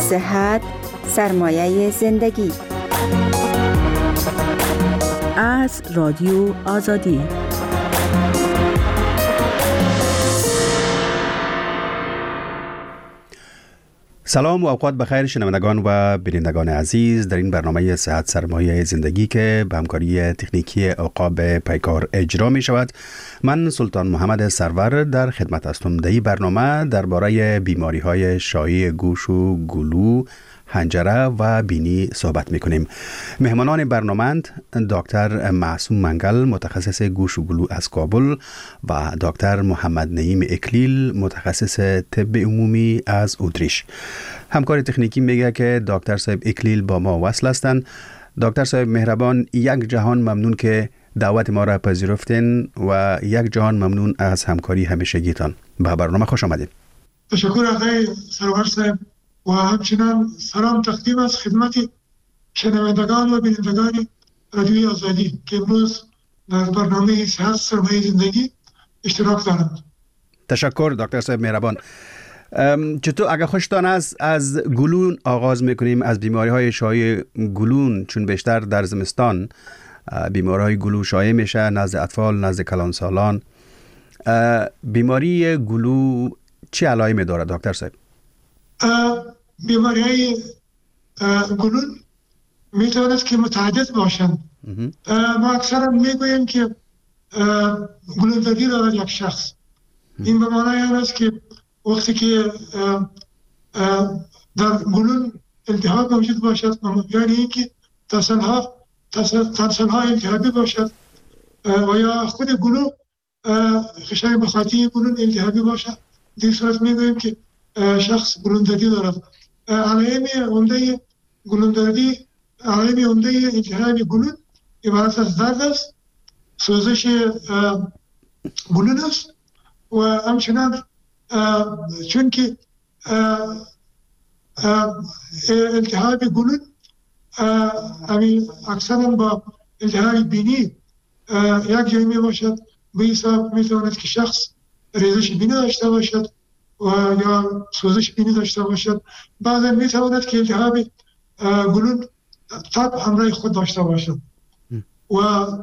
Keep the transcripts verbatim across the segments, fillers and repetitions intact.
صحت سرمایه زندگی. از رادیو آزادی. سلام و اوقات بخیر شنوندگان و بینندگان عزیز، در این برنامه صحت سرمایه زندگی که به همکاری تکنیکی عقاب پیکار اجرا می شود، من سلطان محمد سرور در خدمت هستم. در این برنامه درباره بیماری های شایع گوش و گلو، حنجره و بینی صحبت میکنیم. مهمانان برنامه دکتر معصوم منگل متخصص گوش و گلو از کابل و دکتر محمد نعیم اکلیل متخصص طب عمومی از اتریش. همکار تکنیکی میگه که دکتر صاحب اکلیل با ما وصل هستند. دکتر صاحب مهربان، یک جهان ممنون که دعوت ما را پذیرفتین و یک جهان ممنون از همکاری همیشگیتان. به برنامه خوش آمدید. تشکر آقای سرور صاحب و همچنان سلام تقدیم از خدمت شنوندگان و بینندگان رادیوی آزادی که امروز در برنامه صحت سرمایه زندگی اشتراک دارند. تشکر دکتر صاحب مهربان. چطور اگر خوشتان است از گلون آغاز میکنیم، از بیماری های شایع گلون، چون بیشتر در زمستان بیماری های گلو شایع میشه نزد اطفال، نزد کلانسالان. بیماری گلو چه علائمی داره دکتر صاحب؟ بیماری های گلون میتواند که متعدد باشند. ما اکثرا میگوییم که گلون زدی دارد یک شخص. این به معنای این است که وقتی که در گلون التهاب موجود باشد، یعنی اینکه تصلها تصلها التهابی باشد و یا خود گلو خشای مخاطی گلون التهابی باشد، در صورت میگوییم که شخص گلوندردی دارد. علائم عمده گلوندردی، علائم عمده التهاب گلون عبارت از درد است، سوزش گلون است و همچنان چون که التهاب گلون اکثرا با التهاب بینی یک جایی می باشد، به حساب می تواند که شخص ریزش بینی داشته باشد و یا سوزش بینی داشته باشد. بعضا می تواند که التهاب گلون تب همراه خود داشته باشد و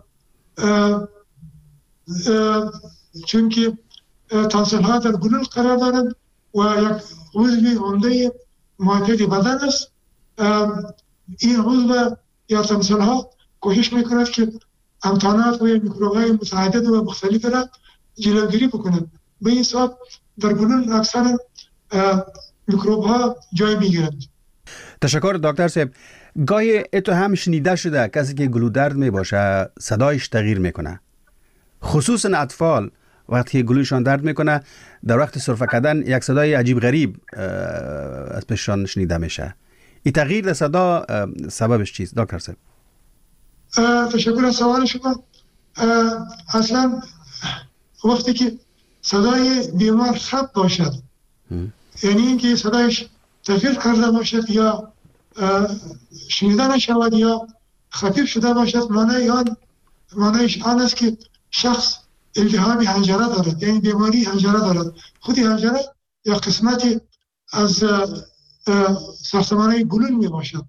چون که تانسل ها در گلون قرار دارند و یک عضو عمده معتاد بدن است، این عضو یا تانسل ها کوشش میکند که امکانات و میکروب های متعدد و مختلف را جلوگیری بکنند. به این حساب در گلون اکثر میکروب ها جای میگیرند. تشکر دکتر صاحب. گاهی اتو هم شنیده شده کسی که گلو درد می باشه صدایش تغییر میکنه، خصوصا اطفال وقتی که گلوشان درد میکنه در وقت سرفه کردن یک صدای عجیب غریب از پیششان شنیده میشه. این تغییر در صدا سببش چیست دکتر صاحب؟ تشکر از سوال شما. اصلا وقتی که صدای بیمار خب باشد، یعنی اینکه صدایش تغییر کرده باشد یا شنیده نشود یا خفیف شده باشد، معنی آن معنیش آن است که شخص التهاب حنجره دارد، یعنی بیماری حنجره دارد. خود حنجره یا قسمتی از ساختمان گلون می باشد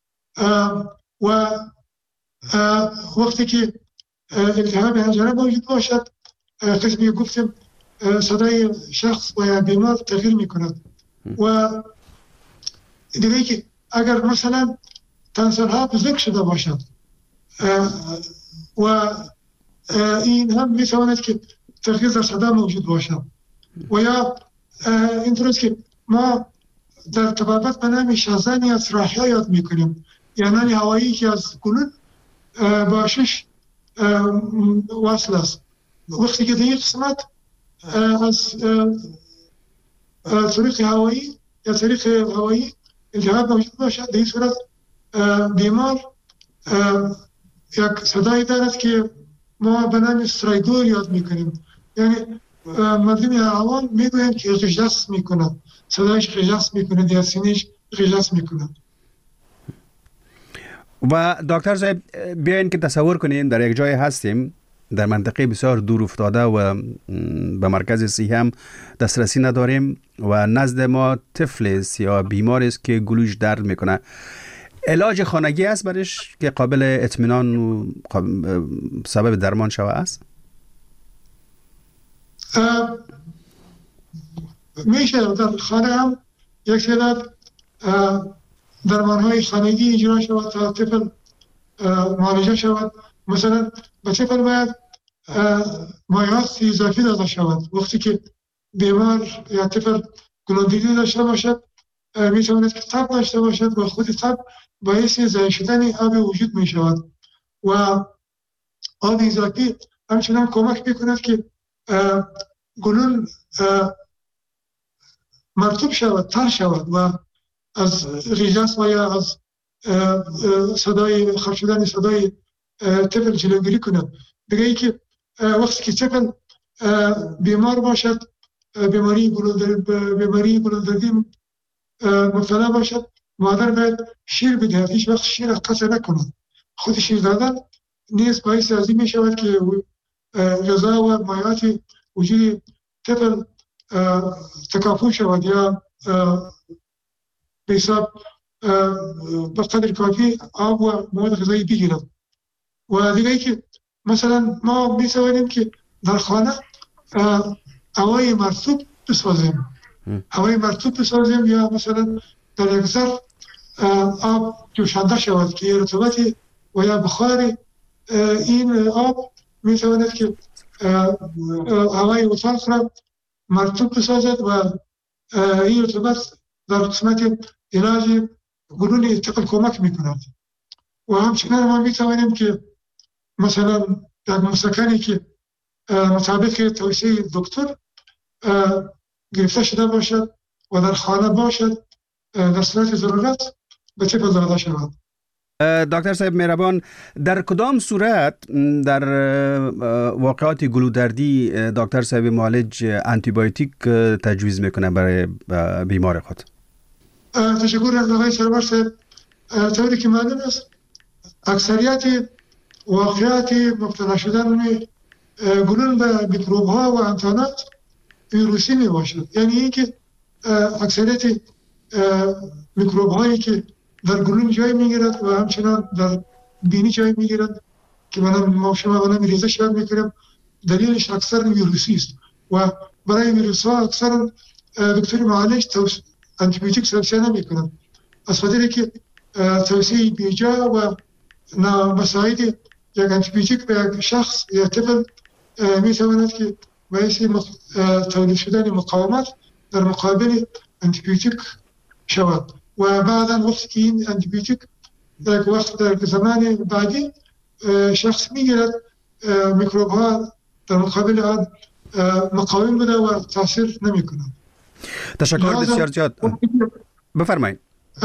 و وقتی که التهاب حنجره موجود باشد، قسمی گفتم صدای شخص و یا بیمار تغییر می کند. و دیگه که اگر مثلا تانسل ها بزرگ شده باشد و این هم می تواند که تغییر در صدا موجود باشد و یا اینطوریست که ما در طبابت به نام شازانی از راحیه یاد می کنیم، یعنی هوایی که از گلون با شش وصل است. وقتی که در این قسمت از طریق هوایی یا طریق هوایی التهاب موجود باشد، در این صورت بیمار یک صدایی دارد که ما به نام استرایدور یاد میکنیم، یعنی مردم عوام میگویند که غژس میکند، صدایش غژس میکند یا سینهش غژس میکند. و دکتر صاحب بیاین که تصور کنیم در یک جای هستیم در منطقه بسیار دور افتاده و به مرکز صحی هم دسترسی نداریم و نزد ما طفل است یا بیمار است که گلوش درد میکنه، علاج خانگی است برش که قابل اطمینان و سبب درمان شوه است؟ میشه در خانه هم یک تعداد درمان های خانگی اجرا شود تا طفل معالجه شود. مثلا به طفل باید مایعات اضافی داده شود. وقتی که بیمار یا طفل گلودردی داشته باشد میتواند که تب داشته باشد و خود تب باعث ضایع شدن آب وجود می شود و آب اضافی همچنان کمک میکند که گلون مرطوب شود، تر شود و از ریزش و یا از صدای خرج شدن صدای طفل جلوگیری کند. دیگه ای که وقتی که طفل بیمار باشد، بیماری بیماری گلودردی مبتلا باشد، مادر باید شیر بدهد، هیچ وقت شیر قطع نکند. خود شیر دادن نیز باعث از این می شود که غذا و مایعات وجود طفل تکافو شود یا به حساب به قدر کافی آب و مواد غذایی بگیرد. و دیگه ای که مثلا ما می توانیم که در خانه هوای مرطوب بسازیم، هوای مرطوب بسازیم یا مثلا در یک ظرف آب جوشانده شود که رطوبت و یا بخار این آب می تواند که هوای اتاق را مرطوب بسازد و این رطوبت در قسمت علاج گلون طفل کمک می کند. و همچنین ما می توانیم که مثلا در مسکنی که مطابق توصیه دکتر گرفته شده باشد و در خانه باشد در صورت ضرورت به طفل داده شود. دکتر صاحب مهربان، در کدام صورت در واقعات گلودردی دکتر صاحب معالج آنتی بیوتیک تجویز میکنه برای بیمار خود؟ تشکر از آقای سرور صاحب. طوری که معلوم است اکثریت واقعات مبتلا شدن گلون به میکروب ها و انتانات ویروسی می باشد. یعنی اینکه اکثریت میکروب هایی که در گلون جای میگیرد و همچنان در بینی جای میگیرد که من ما شما من ریزش یاد میکنم، دلیلش اکثر ویروسی است و برای ویروس ها اکثر دکتر معالج توصیه آنتی بیوتیک توصیه نمیکنند، از خاطر که توصیه بیجا و نامساعد یک آنتی بیوتیک به یک شخص یا طفل میتواند که باعث تولید شدن مقاومت در مقابل آنتی بیوتیک شود و بعدا وقتی که این آنتی بیوتیک در وقت در زمان بعدی شخص میگیرد میکروب ها در مقابل آن مقاوم بوده و تاثیر نمی کنند. تشکر بسیار زیاد. بفرمایید.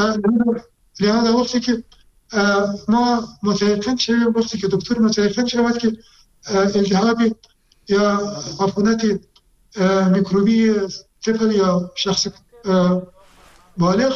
لحاظا وقتی که ما متيقن شویم، وقتی که دکتر متيقن شود که التهاب یا عفونت میکروبی طفل یا شخص بالغ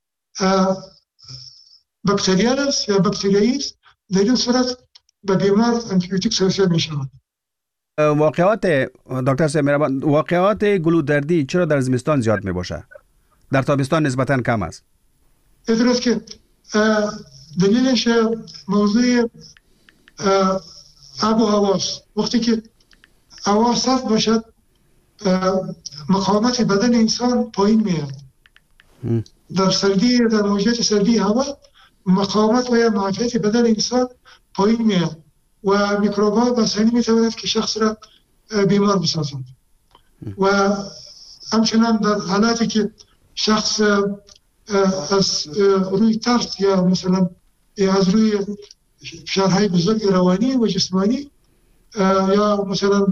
بکتریال است یا باکتریایی است، در این صورت به بیمار آنتی بیوتیک توصیه می شود. واقعات دکتر صاحب مهربان، واقعات گلودردی چرا در زمستان زیاد می باشه؟ در تابستان نسبتاً کم است. درست که دلیلش موضوع آب و هواست. وقتی که هوا سرد باشد مقاومت بدن انسان پایین میاد. در سردی در موجات سردی هوا مقاومت و یا معافیت بدن انسان پایین میاد و میکروب ها بسانی میتواند که شخص را بیمار بسازند و همچنان در حالاتی که شخص از روی ترس یا مثلا از روی فشارهای بزرگ روانی و جسمانی یا مثلا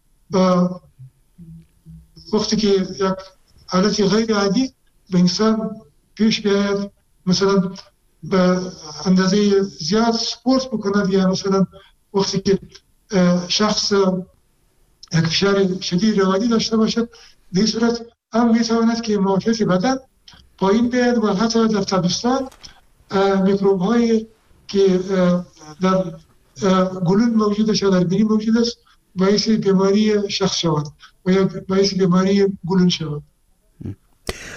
وقتی که یک حالت غیر عادی به انسان پیش بیاید، مثلا به اندازه زیاد سپورت بکند یا مثلا وقتی که شخص یک فشار شدید روانی داشته باشد، به این صورت هم میتواند که معافیت بدن پایین بیاید و حتی در تابستان میکروب هایی که در گلون موجود است یا در بینی موجود است باعث بیماری شخص شود و یا باعث بیماری گلون شود.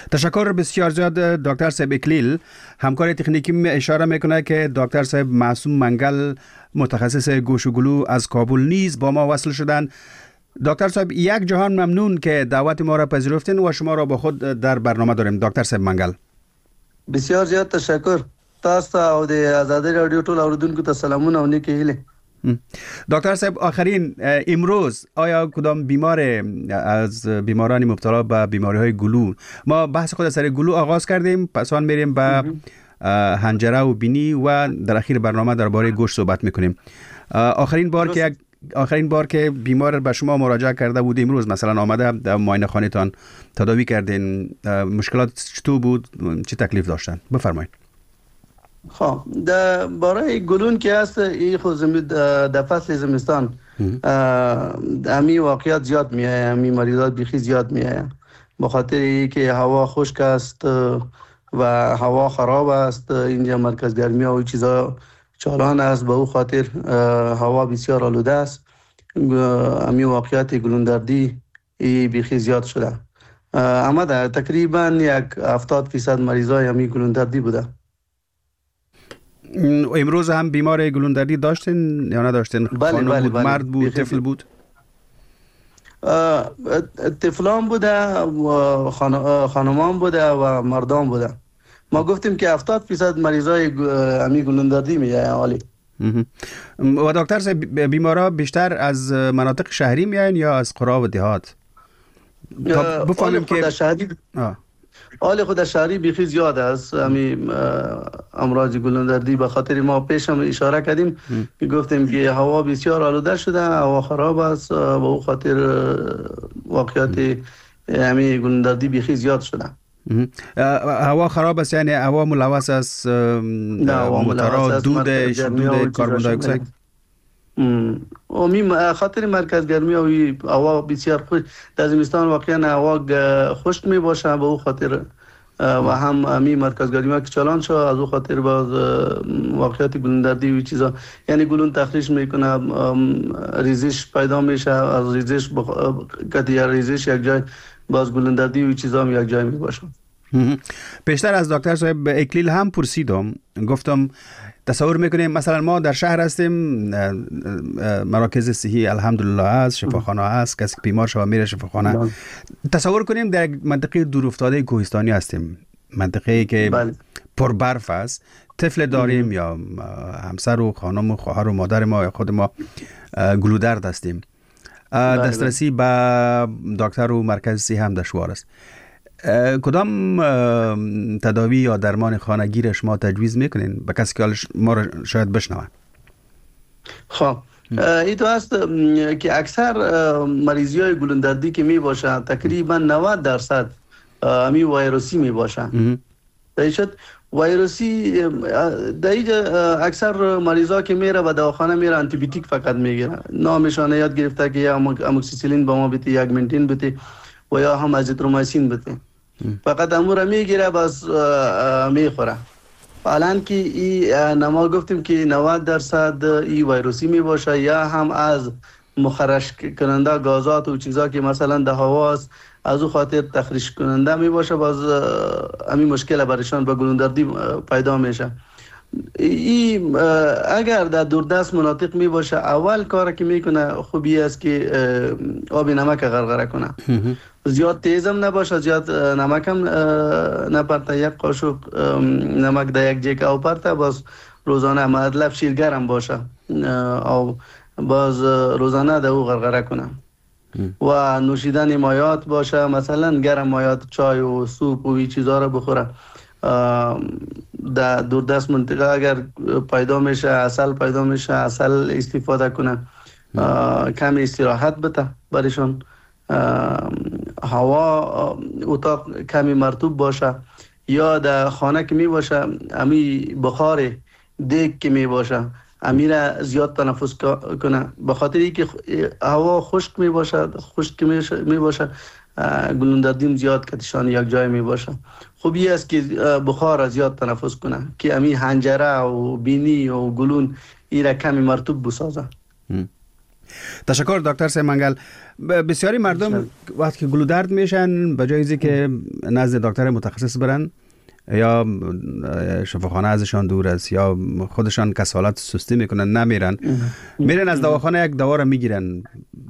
تشکر بسیار زیاد دکتر صاحب اکلیل. همکار تکنیکی اشاره میکنه که دکتر صاحب معصوم منگل متخصص گوش و گلو از کابل نیز با ما وصل شدن. دکتر صاحب یک جهان ممنون که دعوت ما را پذیرفتین و شما را با خود در برنامه داریم. دکتر صاحب منگل بسیار زیاد تشکر. تاسو او د آزادی رادیو ټول اوریدونکو ته سلامونه او نیکی هیله. دکتر صاحب آخرین، امروز آیا کدام بیمار از بیماران مبتلا به بیماری های گلو، ما بحث خود سر گلو آغاز کردیم، پس آن میریم به حنجره و بینی و در اخیر برنامه درباره گوشت صحبت میکنیم. آخرین بار که یک آخرین بار که بیمار به شما مراجعه کرده بود امروز مثلا آمده در معاینه خانه تان تداوی کردین، مشکلات چطور بود، چه تکلیف داشتن؟ بفرمایید. خب در برای گلون که هست این خود در فصل زمستان امی واقعیت زیاد می آید، امی مریضات بیخی زیاد می آید، به خاطر ای که هوا خشک است و هوا خراب است. اینجا مرکز گرمی و چیزا چالان است، به او خاطر هوا بسیار آلوده است. امی واقعیت گلون دردی بیخی زیاد شده. اما در تقریبا یک هفتاد فیصد مریضای امی گلون دردی بوده. امروز هم بیمار گلون دردی داشتین یا نداشتین؟ بله خانم بله بود، بله. مرد بود، طفل بود؟ طفلان بوده، خانمان بوده و مردان بوده. ما گفتیم که هفتاد فیصد مریضای امی گلون دردی میایه عالی. و دکتر صاحب بیمارا بیشتر از مناطق شهری میاین یا از قرا و دهات؟ بفهمیم که شهری حال خود شهری بیخی زیاد است امی امراض گلون دردی. به خاطر ما پیش هم اشاره کردیم که گفتیم که هوا بسیار آلوده شده، هوا خراب است، به او خاطر واقعیت امی گلون دردی بیخی زیاد شده. هوا خراب است یعنی هوا ملوث است، موتورا، دودش، دود کربن دی اکساید. امی خاطر مرکز گرمی و هوا بسیار خوش در زمستان واقعا هوا خشک می باشه، به او خاطر و هم امی مرکز گرمی که چالان شد، از او خاطر باز واقعیت گلون دردی و چیزا، یعنی گلون تخریش میکنه، ریزش پیدا میشه، از ریزش کتی یا ریزش یک جای باز گلون دردی و چیزا هم یک جای می باشه. پیشتر از دکتر صاحب اکلیل هم پرسیدم، گفتم تصور میکنیم مثلا ما در شهر هستیم، مراکز صحی الحمدلله هست، شفاخانه هست، کسی بیمار شده میره شفاخانه. تصور کنیم در منطقه دور افتاده کوهستانی هستیم، منطقه‌ای که بله. پر برف است، طفل داریم ام. یا همسر و خانم و خواهر و مادر ما یا خود ما گلودرد هستیم، بله دسترسی بله. به دکتر و مرکز صحی هم دشوار است. کدام تداوی یا درمان خانگیر شما تجویز میکنین به کسی که ما را شاید بشنوه؟ خب این تو هست که اکثر مریضی های گلون دردی که می باشه تقریبا نود درصد امی ویروسی می باشه. دایشت ویروسی در اینجا اکثر مریضا که میره و دواخانه میره آنتی بیوتیک فقط میگیره، نامشان یاد گرفته که یا اموکسیسیلین با ما بده، یک منتین بده و یا هم ازیترومایسین بده، فقط امور میگیره بس میخوره. حالا که ای نما گفتیم که نود درصد ای ویروسی می باشه یا هم از مخرش کننده گازات و چیزا که مثلا در هوا است از او خاطر تخریش کننده می باشه، باز همین مشکل برایشان به گلون دردی پیدا میشه. ای اگر در دوردست مناطق می باشه اول کار که میکنه خوبی است که آب نمک غرغره کنه، زیاد تیزم نباشه، زیاد نمک هم نپرته، یک قاشق نمک در یک جیک او پرته، باز روزانه مطلب شیر گرم باشه او باز روزانه در او غرغره کنه و نوشیدن مایات باشه، مثلا گرم مایات چای و سوپ و این چیزا رو بخوره. در دوردست منطقه اگر پیدا میشه عسل پیدا میشه عسل استفاده کنه، کم استراحت بده برایشان، هوا اتاق کمی مرطوب باشه یا در خانه که می باشه امی بخار دیگ که می باشه امی را زیاد تنفس کنه، به خاطر اینکه هوا خشک می باشه، خشک می باشه گلون دردیم زیاد کتشان یک جای می باشه. خوبی است که بخار را زیاد تنفس کنه که امی حنجره و بینی و گلون ای را کمی مرطوب بسازه. تشکر دکتر صاحب منگل. بسیاری مردم وقتی که گلودرد میشن به جای که نزد دکتر متخصص برن یا شفاخانه ازشان دور است یا خودشان کسالت سستی میکنن نمیرن، میرن از دواخانه یک دوا را میگیرن.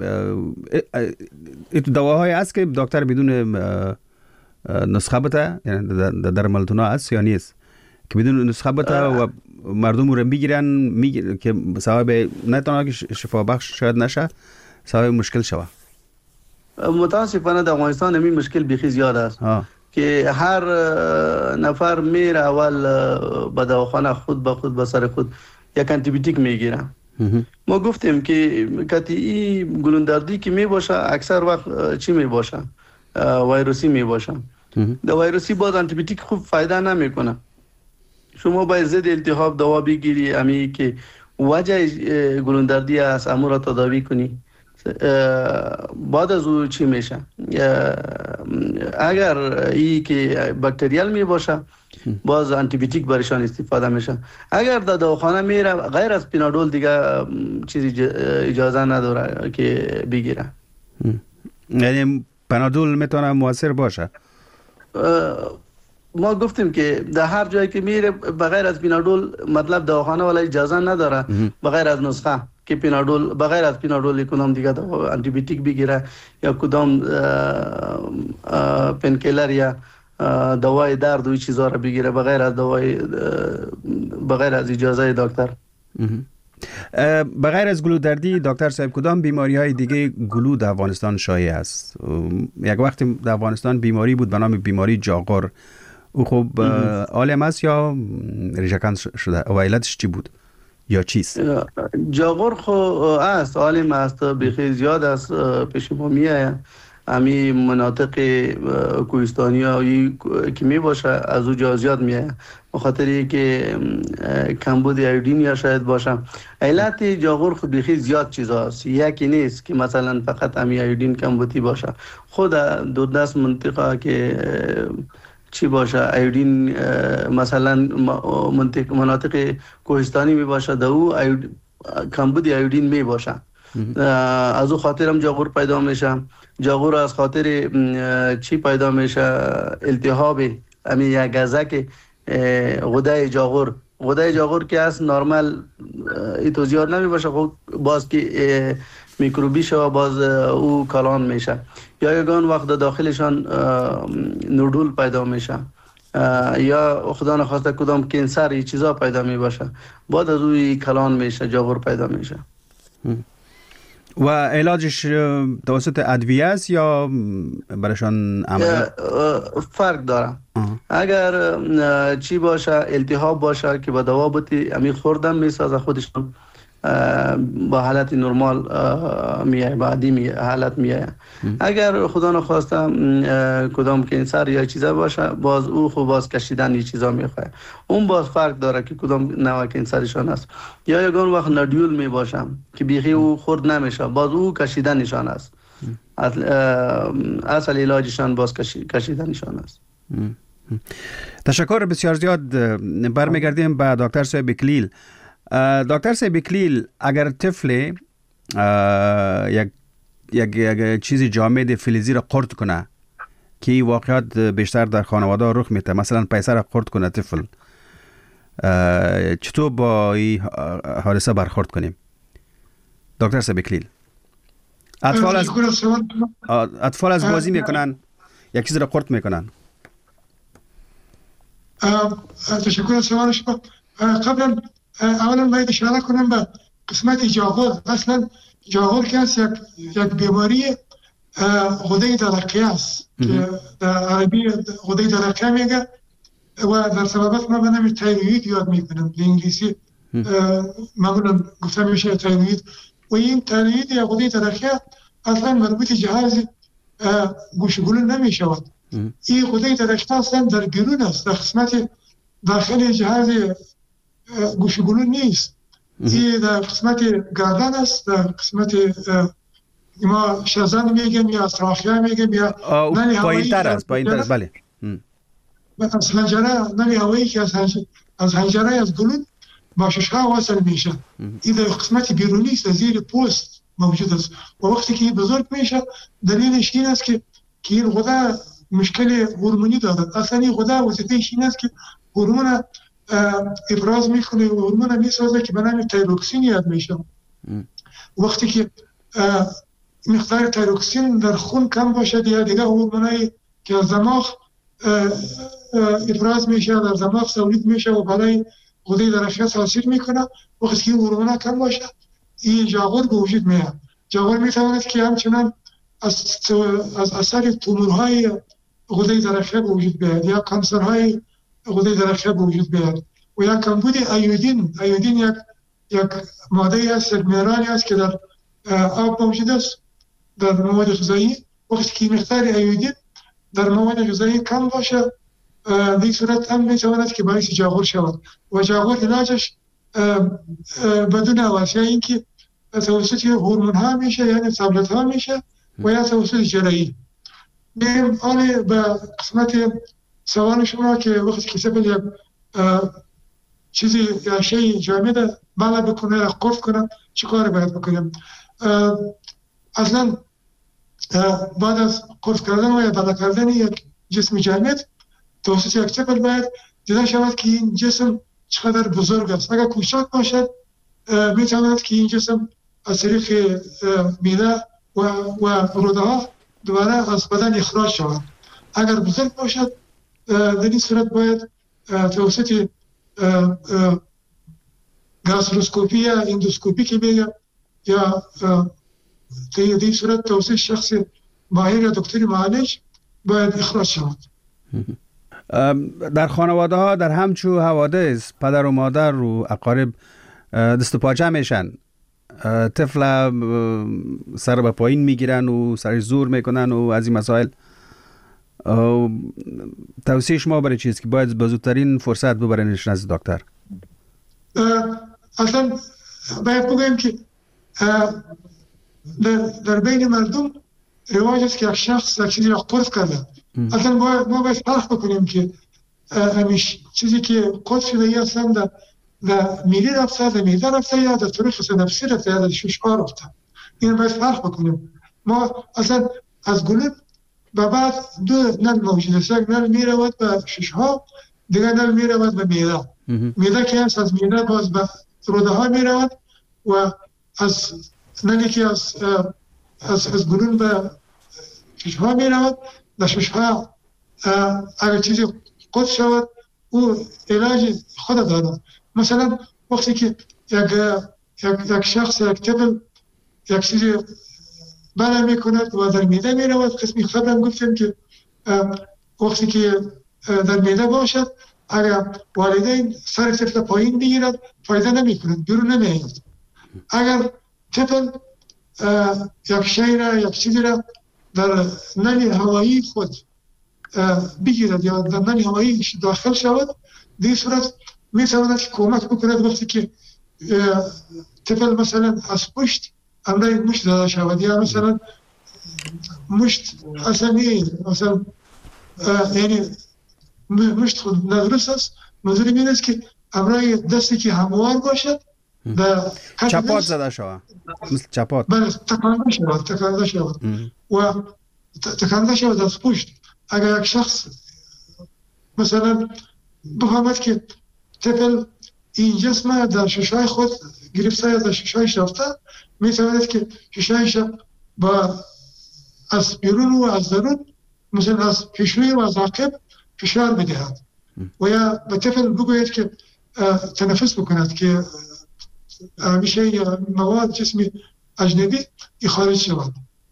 این دواهای است که دکتر بدون نسخه بده، یعنی در ملتونا است یا نیست که بدون نسخه بده و مردم رو میگیرن میگیرن که سبب نه تنها که شفا بخش شاید نشه، سبب مشکل شوه. متاسفانه در افغانستان همین مشکل بیخی زیاد است ها. که هر نفر میره اول به دواخانه خود به خود به سر خود یک آنتی بیوتیک میگیره. ما گفتیم که کتی گلوندردی که می باشه اکثر وقت چی می باشه؟ ویروسی می باشه. در ویروسی باز آنتی بیوتیک خوب فایده نمیکنه. شما باید ضد التهاب دوا بگیری، امی که وجه گلوندردی است امور را تداوی کنی. بعد از او چی میشه؟ اگر ای که باکتریال می باشه باز آنتی بیوتیک برایشان استفاده میشه. اگر در دواخانه میره غیر از پینادول دیگه چیزی اجازه نداره که بگیره. یعنی پینادول میتونه موثر باشه؟ ما گفتیم که در هر جایی که میره بغیر از پینادول، مطلب دواخانه ولی اجازه نداره بغیر از نسخه که پینادول بغیر از پینادول کدام دیگه آنتی بیوتیک بگیره یا کدام پنکیلر یا دوای درد و چیزا را بگیره بغیر از دوای بغیر از اجازه دکتر. بغیر از گلودردی دکتر صاحب کدام بیماری های دیگه گلو در افغانستان شایع است؟ یک وقتی در افغانستان بیماری بود به نام بیماری جاغور، او خب عالم است یا ریشه‌کن شده؟ و علتش چی بود یا چیست؟ جاغور خو است، عالم است، بخی زیاد است، پیش ما میآید. امی مناطق کوهستانی هایی که می باشه از او جا زیاد میآید، به خاطر که کمبود ایودین یا شاید باشه. علت جاغور خود بخی زیاد چیزاست، یکی نیست که مثلا فقط امی ایودین کمبودی باشه. خود دو دست منطقه که چی باشه ایودین مثلا منطقه مناطق کوهستانی می باشه در او کمبود ایودین می باشه، از او خاطر هم جاغور پیدا میشه. جاغور از خاطر چی پیدا میشه؟ التهاب امی یک گزک غده جاغور. غده جاغور که از نرمال ای تو زیاد نمی باشه، خب باز که میکروبی شو باز او کلان میشه یا یگان وقت داخلشان نودول پیدا میشه یا خدا نخواسته کدام کانسر ای چیزا پیدا می باشه، بعد از او کلان میشه، جاغور پیدا میشه. و علاجش توسط ادویه است یا برایشان عمل؟ فرق داره. اگر چی باشه التهاب باشه که با دوا بودی امی خوردن میسازه خودشون با حالت نرمال میایه، با عادی حالت میایه. اگر خدا نخواسته کدام کانسر یا چیزا باشه باز او خو باز کشیدن یه چیزا میخواه، اون باز فرق داره که کدام نوع کانسرشان است. یا یگان وقت نادیول می باشه که بیخی او خورد نمیشه باز او کشیدنشان است. اصل علاجشان باز کشیدنشان است. تشکر بسیار زیاد. برمیگردیم به دکتر صاحب اکلیل. دکتر صاحب اکلیل، اگر طفل یک یک یک چیزی جامد فلزی را قرط کنه که واقعیت بیشتر در خانواده رخ میده، مثلا پیسه را قرط کنه طفل، چطور با این حادثه برخورد کنیم دکتر صاحب اکلیل؟ اطفال از اطفال از بازی میکنن، یک چیز را قرط میکنن. تشکر از سوال شما. قبلا اولا باید اشاره کنم به قسمت جاغور. اصلا جاغور که است یک یک بیماری غده درقیه است که در عربی غده درقیه میگه و در سببت ما به نام تایروید یاد میکنم، به انگلیسی معمولا گفته میشه تایروید. و این تایروید یا غده درقیه اصلا مربوط جهاز گوشگلو نمیشود. این غده درقیه اصلا در بیرون است، در قسمت داخل جهاز گوشگلو نیست. این در قسمت گردن است، در قسمت ما شازن میگیم یا استراخیا میگیم یا نمی هوایی تر است، پایین تر است. بله. از حنجره نمی هوایی که از از حنجره از گلو با ششها وصل میشه. این در قسمت بیرونی است، زیر پوست موجود است و وقتی که بزرگ میشه دلیلش این است که که این غده مشکل هورمونی دارد. اصلا این غده وظیفه‌اش این است که هورمون افراز میکنه و هورمون میسازه که به نام تایروکسین یاد میشه. وقتی که مقدار تایروکسین در خون کم باشد یا دیگه هورمونایی که از دماغ افراز میشه در دماغ تولید میشه و برای غده درقیه تاثیر میکنه، وقتی که هورمونا کم باشه این جاغور به وجود میاد. جاغور میتواند که همچنان از از اثر تومورهای غده درقیه به وجود بیاد یا کانسرهای غده درقیه به وجود بیاد و یا کمبود ایودین. ایودین یک یک ماده است، یک مینرالی است که در آب موجود است در مواد غذایی. وقتی که مقدار ایودین در مواد غذایی کم باشه در این صورت هم میتواند که باعث جاغور شود و جاغور علاجش بدون عوض یا اینکه توسط هورمون ها میشه یعنی تابلت ها میشه و یا توسط جراحی. میریم آن به قسمت سوال شما که وقتی که سبب یک چیزی یا شیء جامد بالا بکنه یا قفل کنه چه کار باید بکنیم؟ اصلا بعد از قفل کردن و یا بالا کردن یک جسم جامد توسط یک چپل باید دیده شود که این جسم چقدر بزرگ است. اگر کوچک باشد میتواند که این جسم از طریق میده و, و روده ها دوباره از بدن اخراج شود. اگر بزرگ باشد در این صورت باید توسط گاستروسکوپی یا اندوسکوپی که میگه یا در این صورت توسط شخص ماهر یا دکتر معالج باید اخراج شود. در خانواده ها در همچو حوادث پدر و مادر و اقارب دست و پاچه میشن، طفل سر به پایین میگیرن و سرش زور میکنن و از این مسائل. توصیه شما برای چیست که باید بزرگترین فرصت ببرنش نزد دکتر؟ اصلا باید بگویم که در, در بین مردم رواج است که یک شخص یک چیزی را قرص کرده. اصلا ما باید فرق بکنیم که همیشه چیزی که قرص شده یا اصلا در در میلی رفته، در میده رفته یا در طریق سنفسی رفته یا در ششها رفته. این باید فرق بکنیم. ما اصلا از گلوب به بعد دو نل موجود است. یک نل می رود به ششها، دیگر نل می رود به میده. میده که هست از میده باز به روده ها می رود و از نلی که از از, از گلوب به ششها می رود. در ششها اگر چیزی قد شود او علاج خود دارد. مثلا وقتی که یک یک یک شخص یک طفل یک چیزی بلا میکند و در میده میرود، قسمی قبلا گفتیم که وقتی که در میده باشد اگر والدین سر طفل پایین بگیرد فایده نمیکند، بیرون نمیآید. اگر طفل یک شی را یک چیزی را در نل هوایی خود بگیرد یا در نل هوایی داخل شود، در صورت میتواند کمک بکند وقتی که طفل مثلا از پشت امرای مشت داده شود یا مثلا مشت اصلا نیست، مثلا یعنی مشت خود ندرست است. منظور این است که امرای دستی که هموار باشد چپات زده شود، مثل چپات بله تکانده شود تکانده شود و تکانده شود از پشت. اگر یک شخص مثلا بفهمد که طفل این جسم در ششای خود گرفته یا در ششایش رفته، میتواند که ششایش با از بیرون و از درون مثلا از پیشوی و از عقب فشار بدهد و یا به طفل بگوید که تنفس بکند که همیشه مواد جسم اجنبی خارج شود.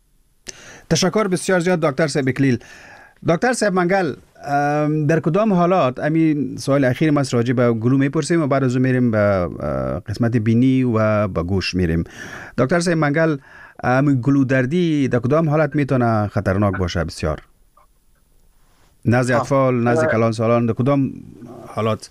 تشکر بسیار زیاد دکتر صاحب اکلیل. دکتر صاحب منگل، در کدام حالات، همین سوال اخیر ما راجع به گلو میپرسیم و بعد از اون میریم به قسمت بینی و به گوش میریم. دکتر صاحب منگل، گلو دردی در کدام حالت میتونه خطرناک باشه بسیار؟ نزد اطفال، نزد کلان سالان، در کدام حالات؟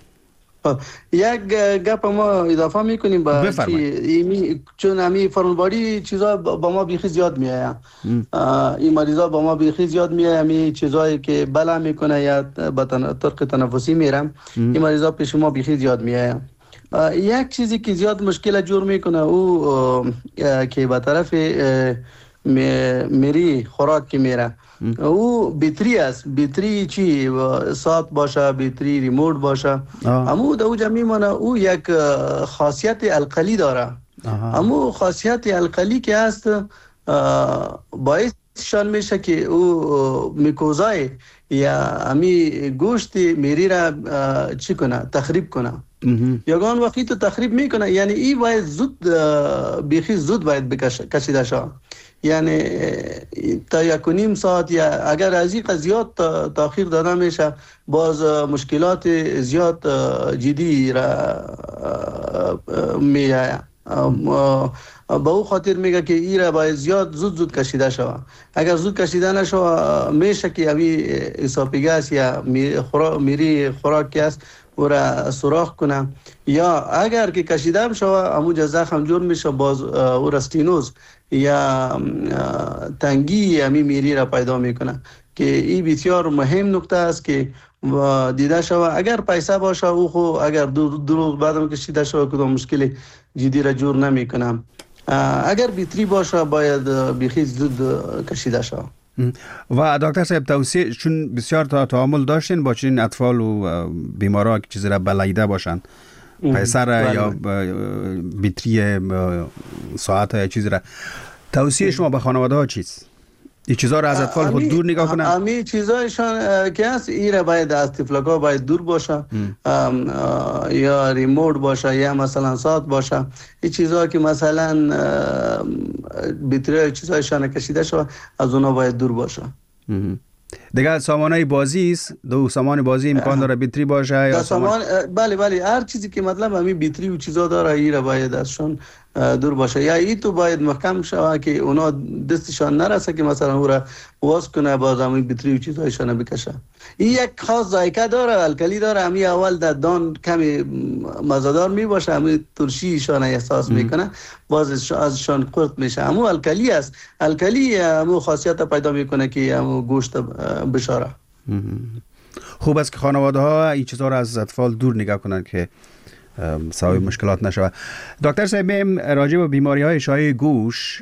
یک گپ ما اضافه میکنیم با که چون همی فرمانباری چیزا با ما بیخی زیاد میآید. این مریضا با ما بیخی زیاد میآید، همی چیزایی که بلا میکنه یا به طرق تنفسی میرم این مریضا پیش ما بیخی زیاد میآید. یک چیزی که زیاد مشکل جور میکنه او که به طرف میری خوراک که میره او بیتری است. بیتری چی سات باشه، بیتری ریموت باشه، امو دو جمعی منه او یک خاصیت القلی داره. امو خاصیت القلی که است باعث شان میشه که او میکوزای یا امی گوشت میری را چی کنه، تخریب کنه. یگان وقتی تو تخریب میکنه یعنی ای باید زود بیخی زود باید بکشیده شود. یعنی تا یک و نیم ساعت یا اگر از این زیاد تاخیر داده میشه باز مشکلات زیاد جدی را میآید. با او خاطر میگه که ای را باید زیاد زود زود کشیده شود. اگر زود کشیده نشود میشه که اوی اسوفاگوس یا میری خوراک که است او را سوراخ کنه، یا اگر که کشیده شود اموجه زخم جور میشه باز او را استینوز یا تنگی امی میری را پیدا میکنه که این بسیار مهم نکته است که دیده شود. اگر پیسه باشه او خو اگر دو دو روز بعدم کشیده شود کدام مشکل جدی را جور نمیکنه. اگر بیتری باشه باید بیخی زود کشیده شود. و دکتر صاحب توصیه چون بسیار تا تعامل داشتین با چنین اطفال و بیمارا که چیزی را بلایده باشن، پیسه را یا بیتری ساعت یا چیزی را، توصیه شما به خانواده ها چیست؟ این چیزها را از اطفال خود دور نگاه کنن؟ امی چیزایشان که هست ای را باید از تفلکا باید دور باشه، یا ریموت باشه یا مثلا ساعت باشه. این چیزها که مثلا بیتری چیزایشان کشیده شده از اونا باید دور باشه. دیگه سامانه بازی است، دو سامان بازی امکان داره بیتری باشه یا سامان؟ بله بله، هر چیزی که مطلب همین بیتری و چیزا داره ای را باید ازشون دور باشه. یا ای تو باید محکم شوه که اونا دستشان نرسه که مثلا او را واس کنه باز همین بیتری و چیزایشان بکشه. این یک خاص ذائقه داره، الکلی داره. همین اول در دان کمی مزه‌دار می باشه، همین ترشیشان احساس میکنه باز ازشان قرط میشه. همون الکلی است. الکلی همون خاصیت پیدا میکنه که همون گوشت بشاره. خوب است که خانواده ها این چیزها را از اطفال دور نگاه کنند که سبب مشکلات نشود. دکتر صاحب میم راجع به بیماری های شایع گوش،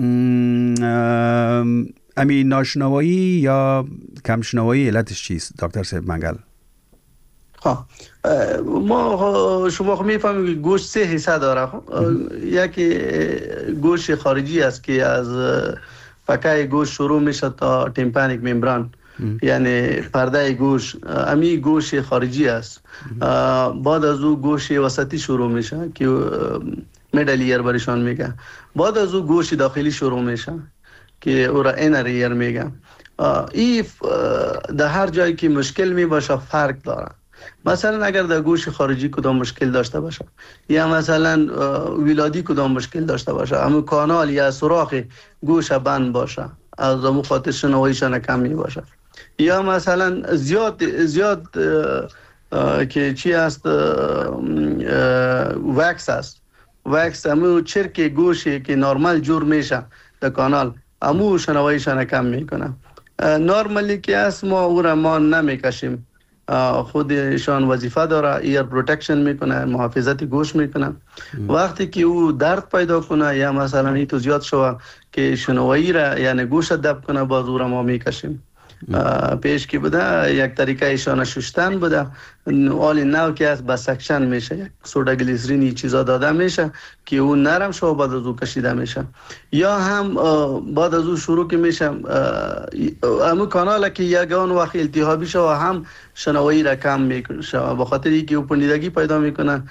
امی ناشنوایی یا کمشنوایی علتش چیست دکتر صاحب منگل؟ ها ما شما خب میفهمید که گوشت سه حصه داره. یکی گوشت خارجی است که از فکای گوشت شروع میشه تا تیمپانیک ممبران، یعنی پرده گوش، امی گوش خارجی است. بعد از او گوش وسطی شروع میشه که میدل ایر برشان میگه. بعد از او گوش داخلی شروع میشه که او را اینر ایر میگه. این در هر جایی که مشکل می باشه فرق داره. مثلا اگر در گوش خارجی کدام مشکل داشته باشه یا مثلا ولادی کدام مشکل داشته باشه، همون کانال یا سوراخ گوش بند باشه، از همون خاطر شنواییشان کم می باشه. یا مثلا زیاد زیاد که چی است وکس است، وکس همون چرک گوشی که نرمال جور میشه در کانال، همون شنواییشان کم میکنه. نرمالی که است ما او را ما نمیکشیم، خودشان وظیفه داره، ایر پروتکشن میکنه، محافظت گوش میکنه. وقتی که او درد پیدا کنه یا مثلا این تو زیاد شوه که شنوایی را یعنی گوش دب کنه باز او را ما میکشیم. پیش که بوده یک طریقه ایشان ششتن بوده، آل نو که از بسکشن میشه، یک سودا گلیسرینی چیزا داده میشه که اون نرم شو بعد از او کشیده میشه. یا هم بعد از او شروع که میشه همون کانال که یگان وقت التهابی شو هم شنوایی را کم میشه، به خاطر اینکه او پنیدگی پیدا میکنه،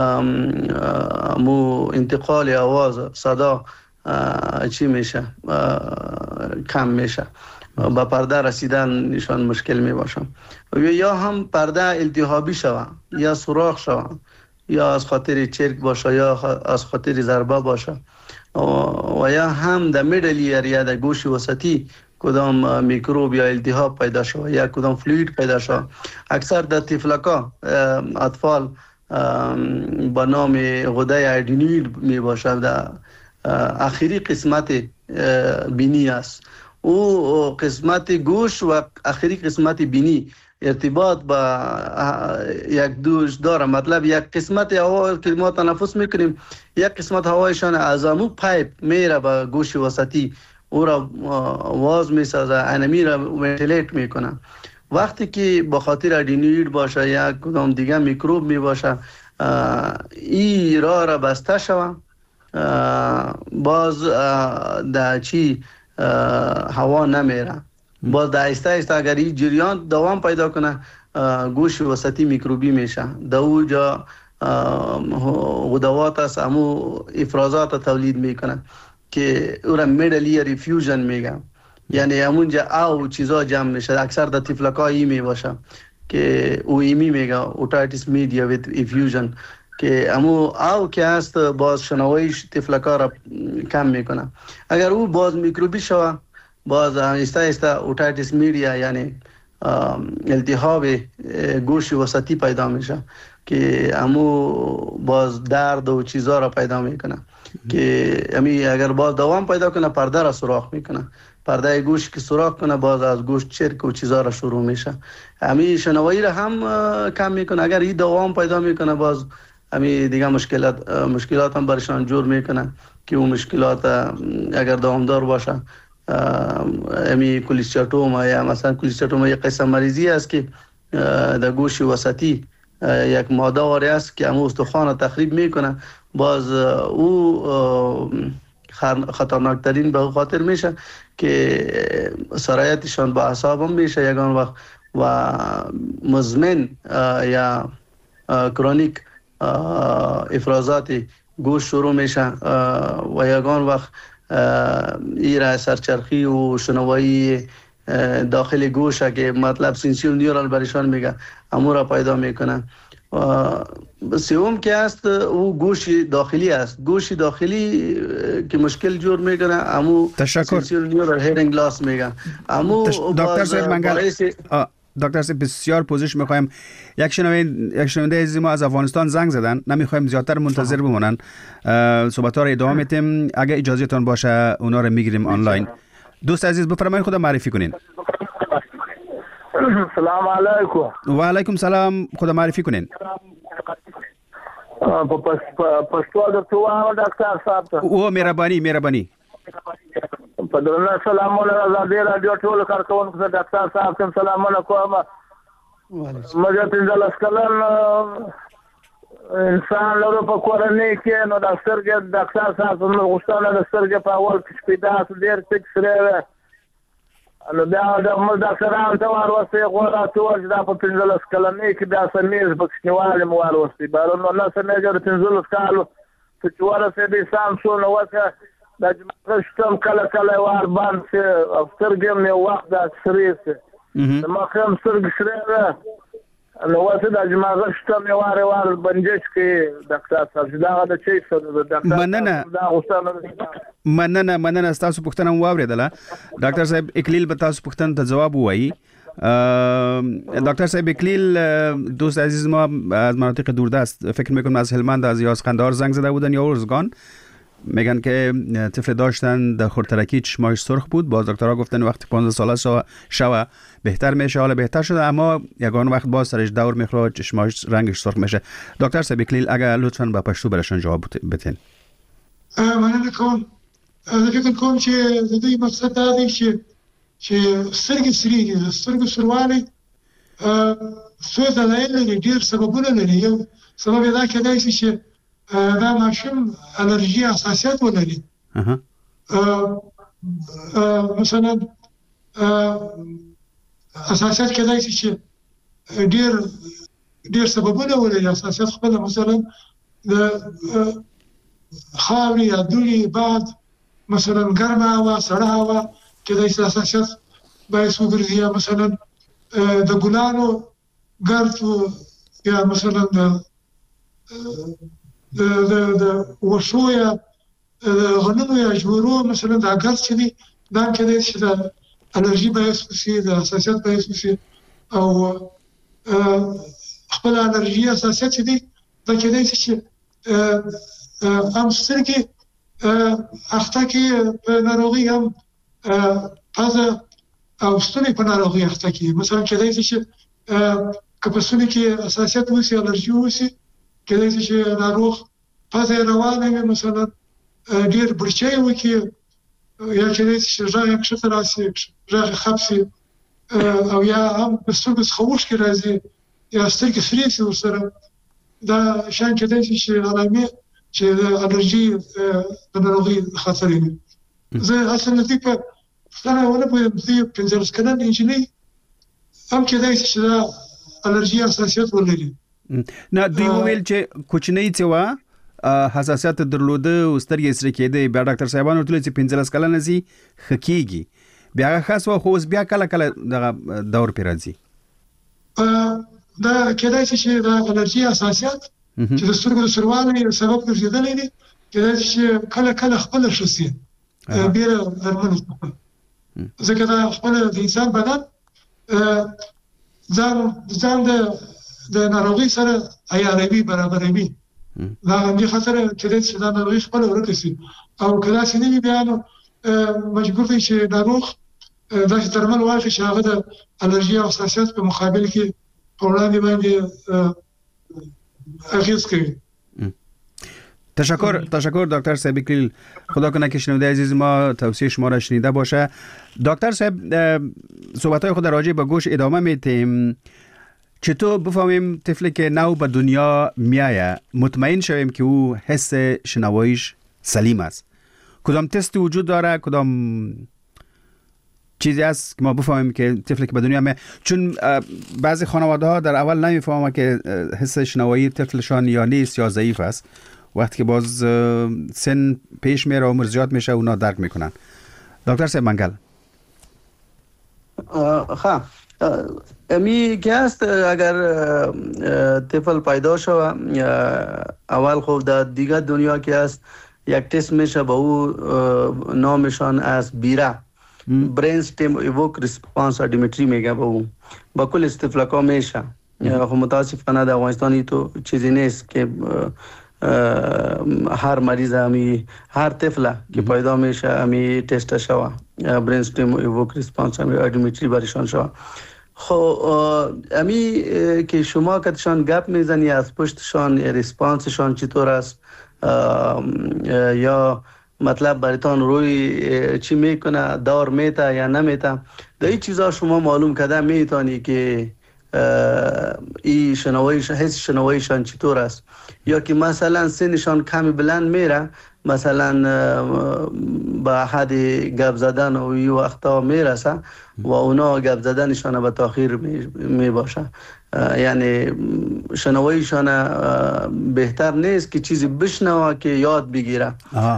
مو انتقال آواز صدا چی میشه کم میشه، با پرده رسیدن نشان مشکل می باشه. یا هم پرده التهابی شوه یا سوراخ شوه یا از خاطر چرک باشه یا از خاطر ضربه باشه، و یا هم در میدل ایریا در گوش وسطی کدام میکروب یا التهاب پیدا شوه یا کدام فلوید پیدا شوه. اکثر در طفلکا اطفال با نام غده ادینوید می باشه، در آخری قسمت بینی است. او قسمت گوش و آخری قسمت بینی ارتباط با یک دوش داره. مطلب یک قسمت هوا که ما تنفس میکنیم، یک قسمت هوایشان از امو پایپ میره به گوش وسطی، او را واز میسازه، انمی را ونتیلیت میکنه. وقتی که به خاطر ادینوید باشه یا کدام دیگه میکروب می باشه این راه را بسته شوه، باز در چی هوا نمیره. باز در ایسته ایسته اگر این جریان دوام پیدا کنه گوش وسطی میکروبی میشه. در اوجا غدوات است امو افرازات تولید میکنه که او را میدل ایر افیوژن میگه، یعنی همونجا او چیزا جمع میشه. اکثر در تفلکا ای می باشه که او ایمی میگه اوتایتیس میدیا ویت افیوژن، که امو او که هست باز شنوایش تفلکا را کم میکنه. اگر او باز میکروبی شوه باز ایسته ایسته اوتایتیس میدیا یعنی التهاب گوش وسطی پیدا میشه که امو باز درد و چیزا را پیدا میکنه که امی اگر باز دوام پیدا کنه پرده را سوراخ میکنه. پرده گوش که سوراخ کنه باز از گوش چرک و چیزا را شروع میشه. امی شنوایی را هم کم میکنه. اگر این دوام پیدا میکنه باز امی دیگه مشکلات مشکلات هم برشان جور میکنه که اون مشکلات اگر دوامدار باشه امی کولیستاتوما یا مثلا کولیستاتوما یک قسم مریضی است که در گوش وسطی یک ماده واری است که امو استخوان تخریب میکنه. باز او خطرناکترین به خاطر میشه که سرایتشان با اعصاب هم میشه یگان وقت و مزمن یا کرونیک افرازات گوش شروع میشه و یگان وقت ایره سرچرخی و شنوایی داخل گوش که مطلب سینسیل نیورال برشان میگه امو را پیدا میکنه. سوم که است او گوش داخلی است. گوش داخلی که مشکل جور میکنه امو سینسیل نیورال هیرینگ لاس میگه. امو دکتر صاحب منگل دکتر صاحب بسیار پوزش میخوایم. یک شنونده یک شنونده عزیز ما از افغانستان زنگ زدن، نمیخوایم زیادتر منتظر بمونن، صحبت ها رو ادامه میدیم. اگه اجازه تان باشه اونا رو میگیریم آنلاین. دوست عزیز بفرمایید خود معرفی کنین. سلام علیکم. و علیکم سلام، خود معرفی کنین. پښتو د تو ډاکټر صاحب او مهرباني مهرباني په درنه سلامونه آزادي رادیو ټول کارکونکو ته ډاکټر صاحب ته سلامونه کوم. مګر پنځه کلن انسان له په کورنۍ کې نو د سترګې ډاکټر صاحب نو غوښتنه د سترګې په اول کې پیدا ډېر ټیک سره نو بیا د موږ ډاکټرانو ته ورسې غوړه ټول دا په پنځه کلنۍ کې بیا سمیز بکشنیواله مو ورسې بارونو نه سمېجر پنځه کالو چې ورسې د سام شو نو وکړه د جمعشتم کله کله وار باندې افسرګم یو وخت د سریسه ما کوم سترګ سره نو واسه د جمعشتم یو وار وار بنجش کې ډاکټر صاحب دا د چي څه د ډاکټر مننه دا غوښتنه مننه مننه تاسو پوښتنه واوریدله. ډاکټر صاحب اکلیل به تاسو پوښتنه ته جواب وایي. دکتر صاحب اکلیل دوست عزیز ما از مناطق دوردست، فکر میکنم از هلمند، از یاس قندهار زنگ زده بودن یا ارزگان، میگن که طفل داشتن در خردترکی چشماش سرخ بود. باز دکترها گفتن وقتی پانزده ساله شوه شوه بهتر میشه، حالا بهتر شده، اما یگان وقت باز سرش دور میخوره چشماش رنگش سرخ میشه. دکتر صاحب اکلیل اگر لطفاً با پشتو برشان جواب بتین. مننه کوم. زه فکر کوم چې د دې مقصد دا دی چې چې سترګې سری دي، سترګې سروالی څو دلایل لري، ډېر سببونه لري. یو سبب دا کېدای شي چې دا ماشوم الرجي حساسیت ولري. مثلا حساسیت کېدای شي چې ډېر ډېر سببونه ولري. حساسیت خپله مثلا د خاورې یا دوړې، باد، مثلا ګرمه هوا، سړه هوا کېدای شي حساسیت باعث وګرځي، یا مثلا د ګلانو ګرد یا مثلا د د د وښو یا غنمو یا جوړو مثلا د ګرد چې دي دا کېدای شي د الرجي باعث وشي، د حساسیت باعث وشي. او خپل الرجي حساسیت چې دي دا کېدای شي چې هم سترګې اخته کې په ناروغي، هم پزه او ستوني په ناروغي اخته کې. مثلا کېدای شي چې که په سوني کې اساسیت وسی الرجی وسی کله چې ناروغ پازه روانه وي مثلا ډیر برچای وکي یا کله چې ژغ کښته راسي ژغ خپسي او یا هم په سترګو خوښ کې راځي یا سترګې سري سي ورسره دا شان کله چې علامه چې الرجی د ناروغي خطر وي زه اصلا دې په ستنه ونه په دې پنځلس کلن انجینری هم کېدای شي چې الرجی حساسیت ولري. نه دوی ویل چې کوچنی څه وا حساسیت درلوده او سترګې سره کېده بیا ډاکټر صاحبانو ورته چې پنځلس کلن زی خکېږي بیا خاص وا خو بیا کله کله دغه دور پر راځي. دا کېدای شي چې دا الرجی حساسیت چې د سترګو د سروالي سبب ګرځیدلی دی کېدای شي چې کله کله خپل شوسي بیا درمل ځکه دا خپل د انسان بدن ځان ځان د د ناروغي سره عیاروي برابروي دا هم خطر کېدای شي دا ناروغي خپل ورکسي او کله چې نه بیا نو مجبور دی چې ناروغ دا چې درمل واخلي چې هغه د الرجی او حساسیت په مقابل کې په وړاندې باندې اغیز کوي. تشکر تشکر دکتر صاحب کلیل خدا کنه که شنونده عزیز ما توصیه شما را شنیده باشه. دکتر صاحب صحبت‌های خود راجع به گوش ادامه میتیم. چطور بفهمیم طفلی که نو به دنیا میایه مطمئن شویم که او حس شنواییش سلیم است؟ کدام تستی وجود داره؟ کدام چیزی است که ما بفهمیم که طفلی که به دنیا میایه؟ چون بعضی خانواده ها در اول نمیفهمن که حس شنوایی طفلشان یا نیست یا ضعیف است. وقتی که باز سن پیش میره و عمر زیاد میشه اونا درک میکنن. دکتر صاحب منگل. ها امی که است اگر طفل پیدا شود اول خود در دیگه دنیا که است یک تست میشه با او نامشان از بیرا برین ستیم ایوک ریسپانس ادیمتری میگه با او با کل استفلاکا میشه. خب متاسفانه در افغانستانی تو چیزی نیست که هر مریض همی هر طفل که پیدا میشه همی تست شوا برین ستیم ایوک ریسپانس ادیمتری برشان شوا. خب امی که شما کتشان گپ میزنی از پشتشان ریسپانسشان چطور است یا مطلب براتون روی چی میکنه دار میته یا نمیته در این چیزا شما معلوم کده میتونی که این شنوایش حس شنوایشان چطور است یا که مثلا سنشان کمی بلند میره مثلا با حد گپ زدن و این وقتا میرسه و اونا گپ زدنشان به تاخیر می باشه یعنی شنواییشان بهتر نیست که چیزی بشنوه که یاد بگیره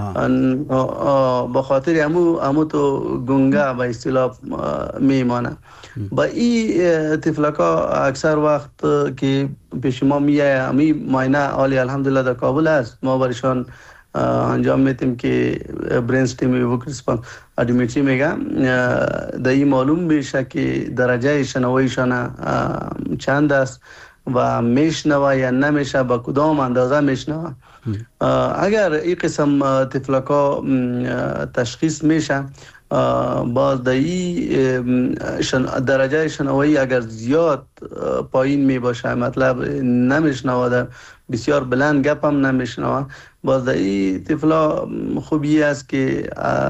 با خاطر امو امو تو گنگه به اصطلاح میمانه. با این طفلکا اکثر وقت که پیش ما میایه امی ماینه عالی الحمدلله در کابل است ما برشان انجام میتیم که برین ستیم ایوک ریسپانس ادیمتری میگم در این معلوم میشه که درجه شنواییشان چند است و میشنوه یا نمیشه با کدام اندازه میشنوه. اگر این قسم طفلکا تشخیص میشه باز در این درجه شنوایی اگر زیاد پایین می باشه مطلب نمیشنوه بسیار بلند گپ هم نمیشنوه باز در این طفلا خوبی است که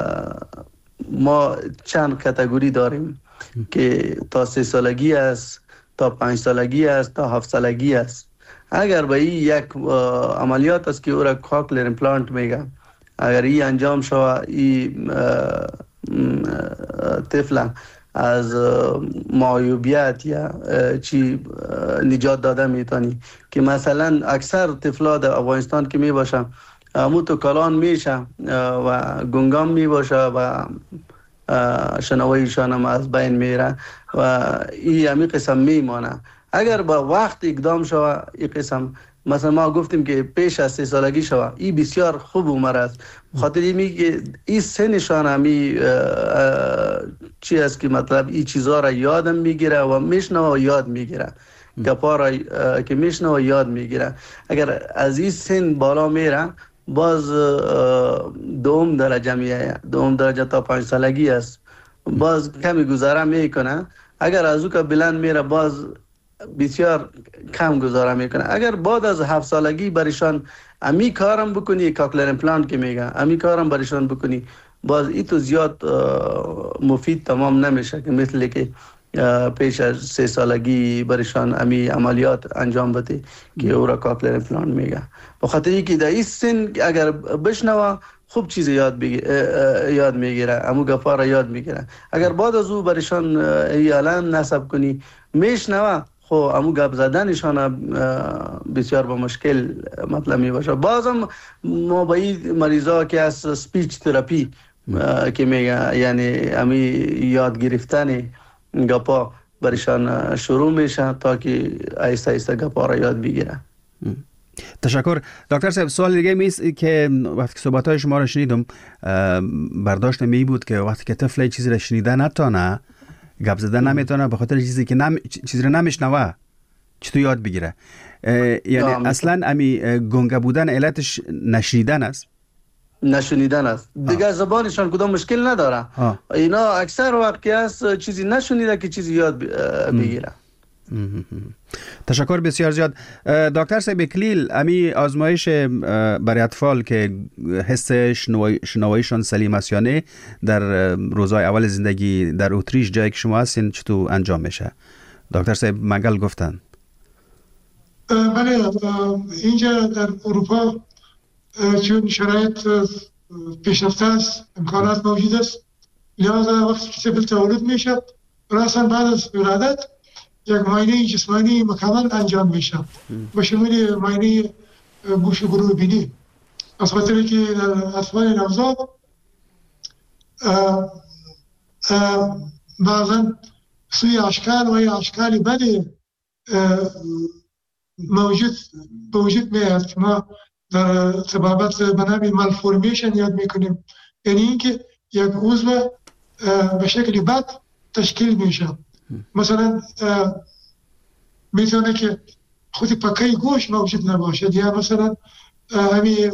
ما چند کاتگوری داریم که تا سه سالگی است تا پنج سالگی است تا هفت سالگی است. اگر به این یک عملیات است که او را کاکلر امپلانت میگه اگر این انجام شود این طفل از معیوبیت یا چی نجات داده میتونی که مثلا اکثر طفلا در افغانستان که می باشه امو تو کلان میشه و گنگام می باشه و شنواییشان هم از بین میره و این همی قسم میمانه. اگر با وقت اقدام شود این قسم مثلا ما گفتیم که پیش از سه سالگی شود این بسیار خوب عمر است خاطر اینی که این سنشان همی چی است که مطلب این چیزها را یادم میگیره و میشنوه و یاد میگیره گپا را که میشنوه و یاد میگیره. اگر از این سن بالا میره باز دوم درجه میایه دوم درجه تا پنج سالگی است باز کمی گذاره میکنه. اگر از او که بلند میره باز بسیار کم گذاره میکنه. اگر بعد از هفت سالگی برایشان امی کارم بکنی، کاکلر امپلانت که میگن، امی کارم برایشان بکنی، باز ای تو زیاد مفید تمام نمیشه که مثل که پیش از سه سالگی برایشان امی عملیات انجام بده که او را کاکلر امپلانت میگه. بخاطر اینکه در این سن اگر بشنوه خوب چیز یاد بگیره، یاد میگیره، امو گپا را یاد میگیره. اگر بعد از او برایشان الان نصب کنی میشنوه، خو امو گپ زدنشان بسیار با مشکل مطلب می باشه. بازم ما با این مریضا که از سپیچ تراپی که میگه، یعنی امی یاد گرفتن گپا برایشان شروع میشه تا که آیسته آیسته گپا را یاد بگیره. تشکر دکتر صاحب. سوال دیگه میست که وقتی که صحبت‌های شما را شنیدم برداشت می بود که وقتی که طفل چیزی را شنیده نتونه، گپ زدن نمیتونه، به خاطر چیزی که نم... چیزی رو نمیشنوه چطور یاد بگیره؟ یعنی اصلا امی گنگه بودن علتش نشنیدن است؟ نشنیدن است دیگه. زبانشان کدام مشکل نداره. آه. اینا اکثر وقتی است چیزی نشنیده که چیزی یاد بگیره. تشکر بسیار زیاد. دکتر صاحب اکلیل، امی آزمایش برای اطفال که حس شنواییشان سلیم است یا نه در روزهای اول زندگی در اتریش جایی که شما هستین چطور انجام میشه؟ دکتر صاحب منگل گفتن. بله، اینجا در اروپا چون شرایط پیشرفته است، امکانات موجود است، لذا وقتی که طفل تولد میشه راسا بعد از ولادت یک معاینه جسمانی مکمل انجام میشه با شمول معاینه گوش و گروه بینی. از خاطر که در اطفال نوزاد بعضا سوی اشکال و یا اشکال بدی موجود موجود میاد که ما در طبابت بنابی مالفورمیشن یاد میکنیم، یعنی اینکه یک عضو به شکل بد تشکیل میشه. مثلا میتونه که خود پکه گوش موجود نباشد، یا مثلا همین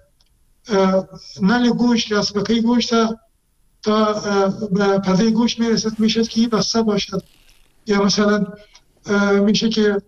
نل گوش که از پکه گوش تا تا پرده گوش میرسد میشد که بسته باشد، یا مثلا میشه که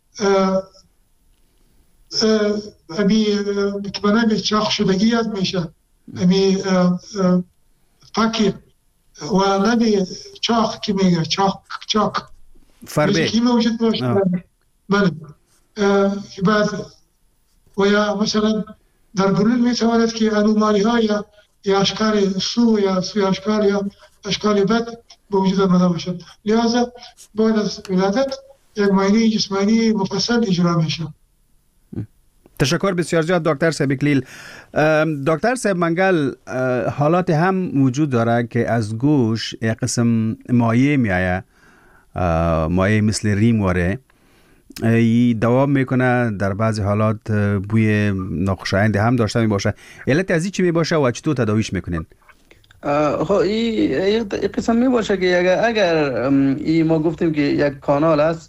امی بنابی چاق شدگی یاد میشه، امی پاکی و نبی چاق که میگه چاق چاق فربه که موجود باشه. بله. بعد و یا مثلا در برون میتواند که انومالی ها یا یا اشکال سو یا سوی اشکال یا اشکال بد به وجود آمده باشد. لذا بعد از ولادت یک معاینه جسمانی مفصل اجرا میشه. تشکر بسیار زیاد دکتر صاحب اکلیل. دکتر صاحب منگل، حالات هم وجود داره که از گوش یک قسم مایع میآید، مایع مثل ریم واره، ای دوام میکنه، در بعضی حالات بوی ناخوشایند هم داشته می باشه. علت از این چی می باشه و چطور تداویش میکنین؟ خب این قسم می باشه که اگر, اگر ای ما گفتیم که یک کانال است،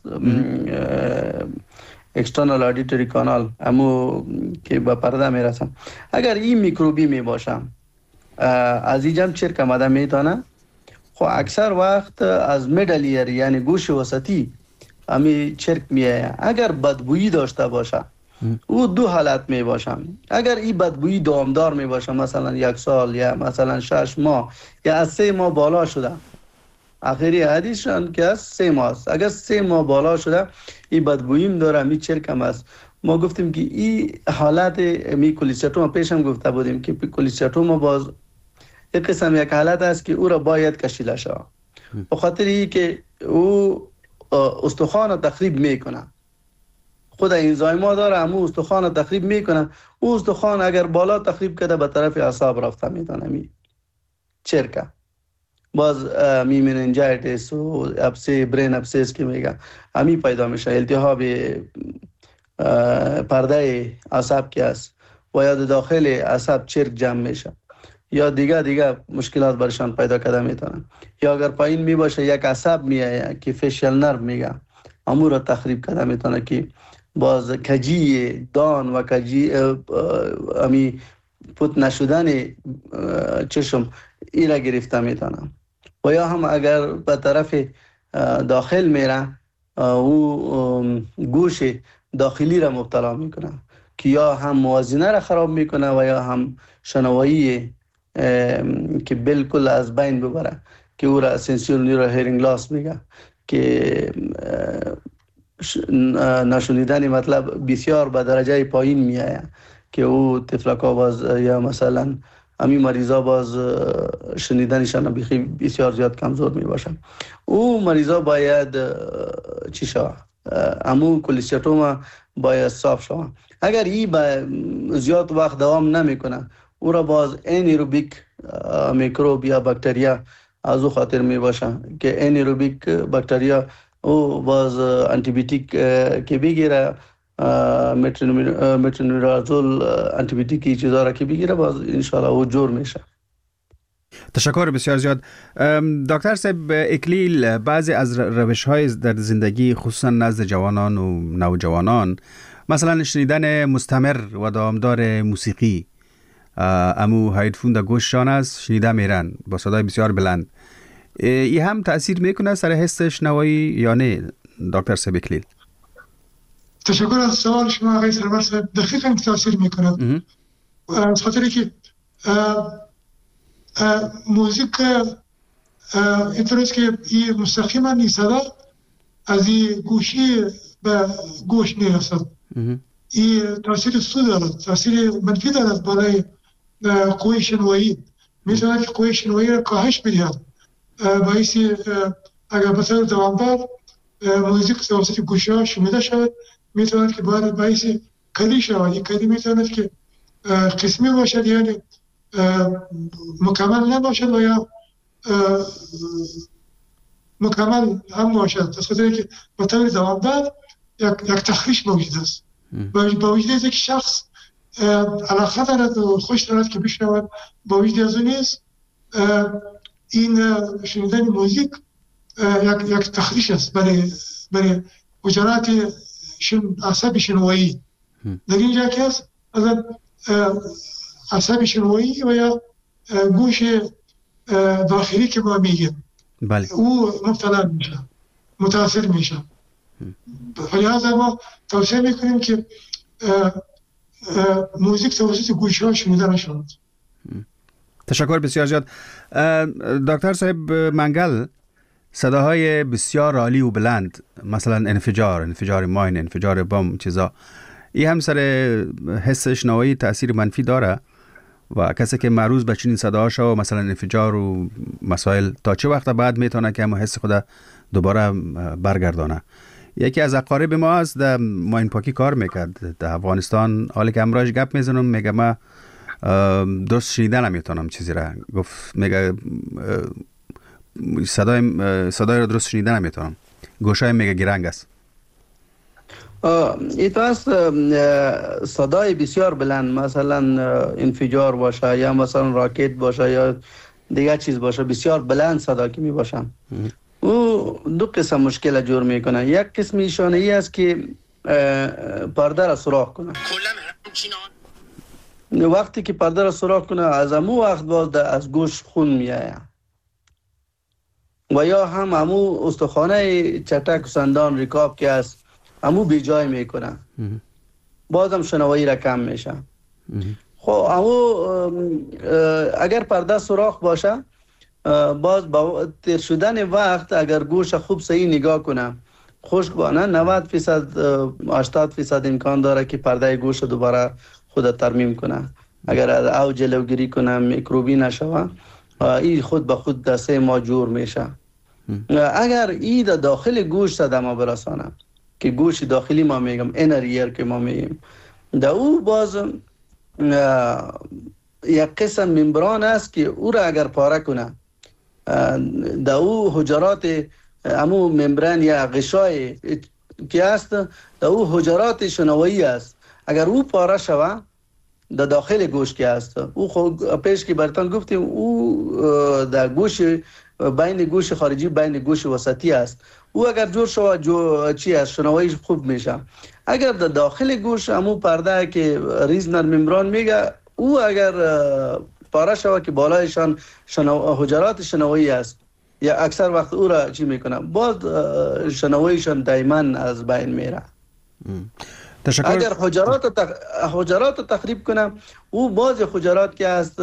اکسترنال آدیتوری کانال، امو که با پرده میرسن، اگر این میکروبی می باشه از این جمع چرک آمده میتونه، خب اکثر وقت از میدل ایر یعنی گوش وسطی امی چرک میایه. اگر بدبویی داشته باشه او دو حالت می باشه. اگر این بدبویی دامدار می باشه، مثلا یک سال یا مثلا شش ماه یا از سه ماه بالا شده، آخری حدیثشان که از سه ماه است، اگر سه ماه بالا شده این بدبوییم داره، می چرکم است. ما گفتیم که این حالت می کولیستوما، پیشم گفته بودیم که کولیستوما باز یک قسم یک حالت است که او را باید کشیده شود، به خاطر این که او استخوان تخریب میکنه. خود انزایما داره، همون استخوان تخریب میکنه. او استخوان اگر بالا تخریب کرده به طرف اعصاب رفته میتونه می چرکه. باز می مننجایتس و ابسه برین ابسس که میگه همی پیدا میشه، التهاب پرده اعصاب که است و یا داخل اعصاب چرک جمع میشه، یا دیگه دیگه مشکلات برشان پیدا کرده میتونن. یا اگر پایین می باشه یک عصب میایه که فیشل نرو میگه، امور را تخریب کرده میتونه که باز کجی دان و کجی امی پوت نشدن چشم ای را گرفته میتونه. و یا هم اگر به طرف داخل میره او گوش داخلی را مبتلا میکنه که یا هم موازنه را خراب میکنه و یا هم شنوایی که بالکل از بین ببره که او را سنسور نیورو هیرینگ لاس میگه که نشنیدن مطلب بسیار به درجه پایین میایه که او تفلکا باز یا مثلا امی مریضا باز شنیدنشان بخی بسیار زیاد کمزور می باشن. او مریضا باید چی شود؟ امو کلیستروما باید صاف شود. اگر ای با زیاد وقت دوام نمیکنه او را باز انیروبیک میکروب یا باکتریا از او خاطر می باشه که انیروبیک باکتریا او باز آنتی بیوتیک که بگیره مترونیرازول آنتی بیوتیکی چیزا را که بگیره باز انشالله او جور میشه. تشکر بسیار زیاد. دکتر صاحب اکلیل، بعضی از روش های در زندگی خصوصا نزد جوانان و نوجوانان مثلا شنیدن مستمر و دامدار موسیقی، امو هایدفون در گوششان است شنیده میرن با صدای بسیار بلند، ای هم تأثیر میکنه سر حس شنوایی یا نه دکتر صاحب اکلیل؟ تشکر از سوال شما آقای سرور صاحب. دقیقاً تاثیر میکنه از خاطری که موزیک اینطوریست که این مستقیما این صدا از این گوشی به گوش میرسد. این تاثیر سو دارد، تاثیر منفی دارد بالای قوی شنوایی. میتونه که قوی شنوایی را کاهش بدهد. باعثی اگر بطور دوامدار موزیک توسط گوشی ها شنیده شود میتواند که باید باعث کدی شود. این کدی میتواند که قسمی باشد یعنی مکمل نباشد و یا مکمل هم باشد. از خاطر که با طور دوامدار یک یک تخریش موجود است. با وجود از یک شخص علاقه دارد و خوش دارد که بشنود، با وجود از اون نیست این شنیدن موزیک یک یک تخریش است برای برای حجرات شن عصب شنوایی. در اینجا که است از عصب شنوایی و یا گوش داخلی که ما میگیم بله او مبتلا میشه، متاثر میشه. لذا ما توصیه میکنیم که موزیک توسط گوش ها شنیده نشود. تشکر بسیار زیاد. دکتر صاحب منگل، صداهای بسیار عالی و بلند مثلا انفجار انفجار ماین، انفجار بم چیزا، این هم سر حس شنوایی تأثیر منفی داره و کسی که معروض به چنین صداهاشو مثلا انفجار و مسائل تا چه وقت بعد میتونه که همه حس خود دوباره برگردانه؟ یکی از اقارب ما است در ماین پاکی کار میکرد در افغانستان، حالی که امراش گپ میزنم میگه من درست شنیدن نمیتونم چیزی را، گفت میگه صدای صدای رو درست شنیدن نمیتونم، گوشای میگه گرنگ است. ایت است صدای بسیار بلند مثلا انفجار باشه یا مثلا راکت باشه یا دیگه چیز باشه بسیار بلند صدا که می باشن، او دو قسم مشکل جور میکنه. یک قسم ایشانه ای است که پرده را سوراخ کنه. وقتی که پرده را سوراخ کنه از امو وقت باز از گوش خون میآید و یا هم امو استخوانه چټک و سندان رکاب که است امو بی جای میکنه، بازم شنوایی را کم میشه. خب امو اگر پرده سوراخ باشه باز با تیر شدن وقت اگر گوش خوب صحیح نگاه کنه خوشبانه نود فیصد هشتاد فیصد امکان داره که پرده گوش دوباره خود ترمیم کنه. اگر از او جلوگیری کنه میکروبی نشوه این خود به خود در سه ماه جور میشه. اگر این در داخل گوش صدمه برسانه که گوش داخلی ما میگم اینر ایر که ما میگیم، در او باز یک قسم ممبران است که او را اگر پاره کنه در او حجرات امو ممبران یا غشای که است در او حجرات شنوایی است، اگر او پاره شوه در داخل گوش که است او خود پیش که برتان گفتیم او در گوش بین گوش خارجی بین گوش وسطی است، او اگر جور شوه جو چی است شنوایی خوب میشه. اگر در داخل گوش امو پرده که ریزنر ممبران میگه او اگر پاره شوه که بالایشان شنو... حجرات شنوایی است یا اکثر وقت او را چی میکنه، باز شنوایشان دائما از بین میره. تشکر. اگر حجرات تخ... حجرات تخریب کنه، او باز حجرات که است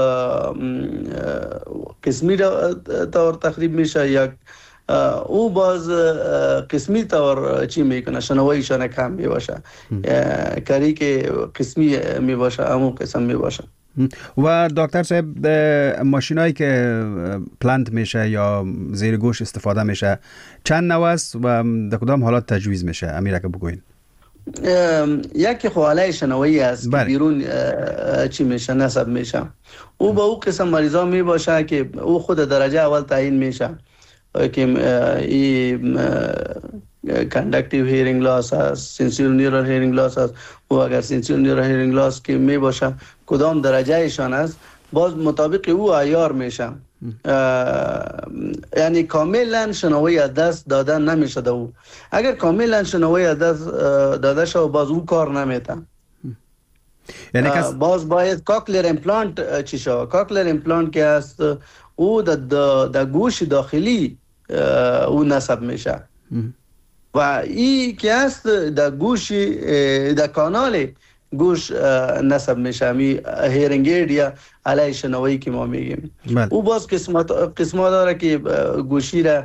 قسمی طور تخریب میشه یا او باز قسمی طور چی میکنه، شنوایشان کم میباشه، کاری که قسمی میباشه همون قسم میباشه. و دکتر صاحب ماشینایی که پلانت میشه یا زیر گوش استفاده میشه چند نوع است و در کدام حالات تجویز میشه؟ امیر که بگوین. یکی خواله شنوایی است که بیرون چی میشه، نصب میشه. او با او قسم مریضا میباشه که او خود درجه اول تعیین میشه که این کاندکتیو هیرینگ لاس است، سنسوری نیورال هیرینگ لاس است. و اگر سنسوری نیورال هیرینگ لاس که می باشه کدام درجه ایشان است، باز مطابق او عیار میشه. یعنی کاملا شنوایی از دست داده نمیشه ده او. اگر کاملا شنوایی از دست داده شد باز او کار نمیته. یعنی کس... باز باید کاکلر امپلانت چی شود. کاکلر امپلانت که است او در گوش داخلی او نصب میشه و ای که است در گوش در کانال گوش نصب میشه، می هیرینگ اید یا علیه شنوایی که ما میگیم. او باز قسمت قسمت داره که گوشی را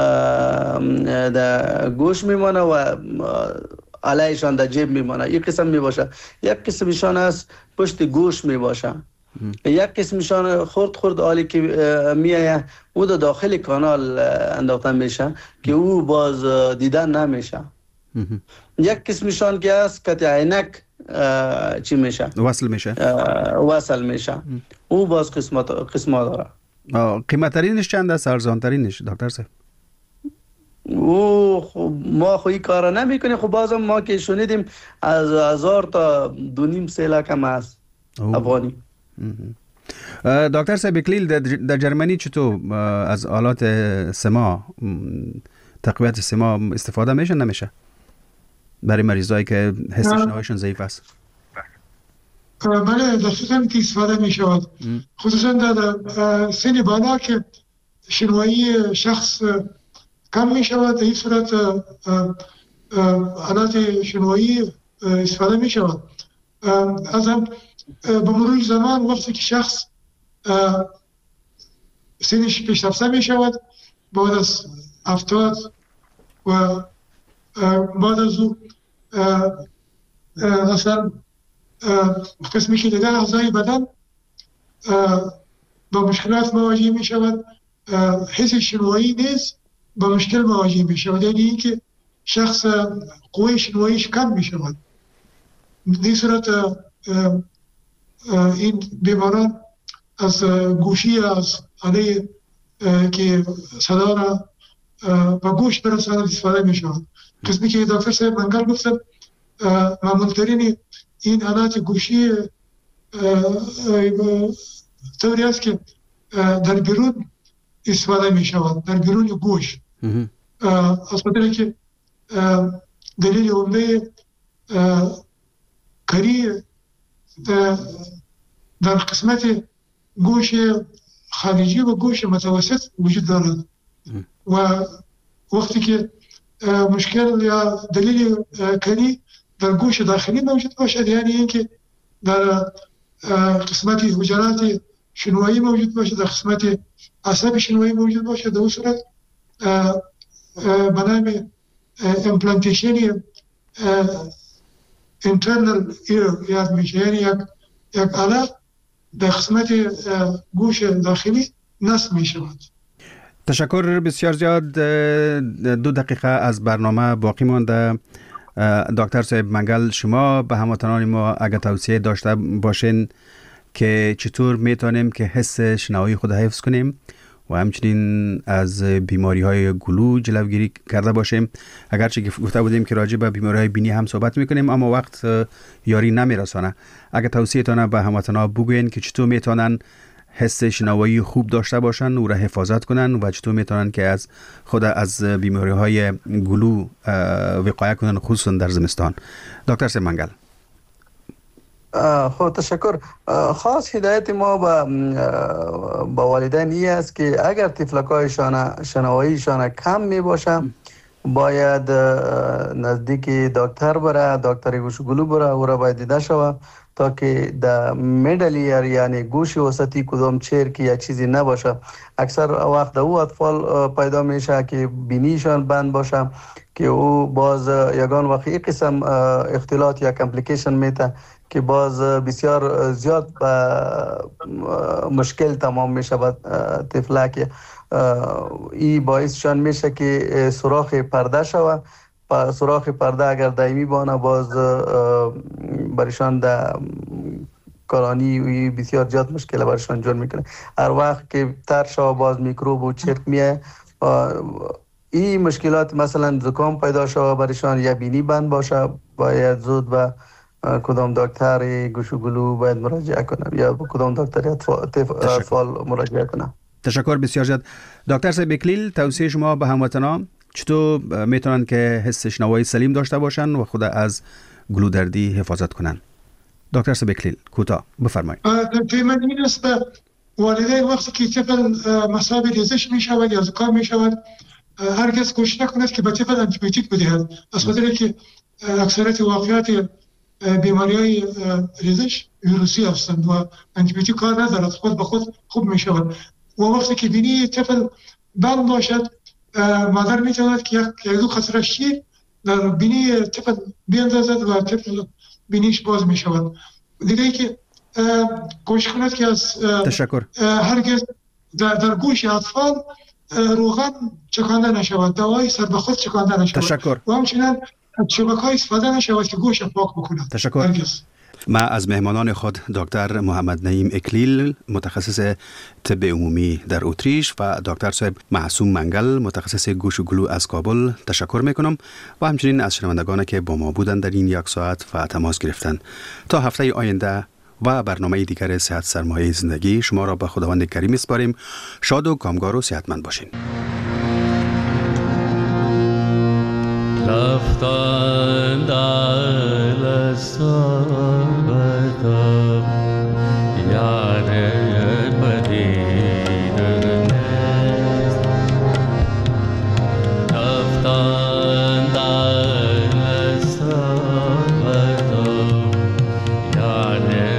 در گوش میمانه و علیهشان در جیب میمانه. یک قسم میباشه. یک قسمشان است پشت گوش میباشه. یک قسمشان خورد خورد آلی که میایه او در داخل کانال انداخته میشه که او باز دیدن نمیشه. یک قسمشان که است که عینک چی میشه؟ وصل میشه. وصل میشه. او باز قسمت قسمت داره. قیمت ترینش چند است؟ ارزان ترینش دکتر صاحب؟ او خب ما خوی کارا نمی کنیم. خب بازم ما که شنیدیم از هزار تا دو نیم سه لاک هم است افغانی. دکتر صاحب اکلیل در جرمنی چطور از آلات سما، تقویت سما استفاده میشه نمیشه برای مریضایی که حس شنواییشون ضعیف است؟ بله دقیقاً که استفاده میشود، خصوصا در سن بالا که شنوایی شخص کم میشود. در این صورت آلات شنوایی استفاده میشود. از هم به مرور زمان وقتی که شخص سنش پیشرفته می شود، بعد از هفتاد و بعد از او اصلا قسمی که دیگر اعضای بدن با مشکلات مواجه می شود. حس شنوایی نیز با مشکل مواجه می شود، یعنی اینکه شخص قوی شنواییش کم می شود. در صورت این بیماران از گوشی از آله که صدا را به گوش برساند استفاده می شود. قسمی که دکتر صاحب منگل گفتن معمولترین این آلات گوشی طوری است که در بیرون استفاده می شود، در بیرون گوش. از خاطر که دلیل عمده کاری در قسمت گوش خارجی و گوش متوسط وجود دارد و وقتی که مشکل یا دلیل کاری در گوش داخلی موجود باشد، یعنی اینکه در قسمت حجرات شنوایی موجود باشد، در قسمت عصب شنوایی موجود باشد، در اون صورت به نام امپلانتیشن internal ear یاد میشه، یعنی یک یک آله در قسمت گوش داخلی نصب می شود. تشکر بسیار زیاد. دو دقیقه از برنامه باقی مانده. دکتر صاحب منگل، شما به هموطنان ما اگر توصیه داشته باشین که چطور میتونیم که حس شنوایی خود حفظ کنیم و همچنین از بیماری های گلو جلوگیری کرده باشیم. اگرچه که گفته بودیم که راجع به بیماری های بینی هم صحبت میکنیم اما وقت یاری نمیرسانه. اگر توصیه تانه به هموطنان بگوین که چطور میتونن حس شنوایی خوب داشته باشن و را حفاظت کنن و چطور میتونن که از خود از بیماری های گلو وقایه کنن، خصوصا در زمستان. دکتر صاحب منگل. خب تشکر. خاص هدایت ما با با والدین این است که اگر تفلکایشان شنواییشان کم می باشه باید نزدیک دکتر بره، دکتر گوشگلو بره، او را باید دیده شود تا که در میدل ایر یعنی گوش وسطی کدام چیر که یا چیزی نباشه. اکثر وقت او اطفال پیدا میشه که بینیشان بند باشه که او باز یگان وقت یک قسم اختلاط یا کمپلیکیشن میته که باز بسیار زیاد مشکل تمام میشه با تفلک. این باعثشان میشه که سوراخ پرده شوه. سوراخ پرده اگر دائمی بانه باز برشان در کارانی بسیار زیاد مشکل برشان جور میکنه. هر وقت که تر شوه باز میکروب و چرک میه. این مشکلات مثلا زکام پیدا شوه برشان یا بینی بند باشه باید زود به کدام دکتر گوشگلو باید مراجعه کنه یا به کدام دکتر اطفال مراجعه کنه. تشکر بسیار زیاد. دکتر صاحب اکلیل، توصیه شما به هموطنان چطور میتونن که حس شنوایی سلیم داشته باشن و خود از گلودردی حفاظت کنن؟ دکتر صاحب اکلیل کوتاه بفرمایید. توی من این است والدین وقتی که طفل مصاب ریزش می شود یا زکام می شود هرگز کوشش نکند که به طفل انتیبیوتیک بدهد، از خاطر که اکثریت واقعیات بیماری‌های ریزش ویروسی هستند و انتیبیوتیک کار ندارد، خود به خود خوب می شود. و وقتی که بینی طفل بند باشد مادر می تواند که یک دو قطره شیر در بینی طفل بیندازد و طفل بینیش باز می شود. دیگه ای که کوشش کند که از تشکر هرگز در, در گوش اطفال روغن چکانده نشود، دوای سر به خود چکانده نشود. تشکر. و همچنین شبکه‌های استفاده نشود که گوش پاک بکند. تشکر. هرگز. ما از مهمانان خود دکتر محمد نعیم اکلیل متخصص طب عمومی در اتریش و دکتر صاحب معصوم منگل متخصص گوش و گلو از کابل تشکر میکنم و همچنین از شنوندگان که با ما بودن در این یک ساعت و تماس گرفتن. تا هفته آینده و برنامه دیگر صحت سرمایه زندگی شما را به خداوند کریم میسپاریم. شاد و کامگار و صحتمند باشین. رفتند اهل صحبت یار بدید نیست. رفتند اهل صحبت یار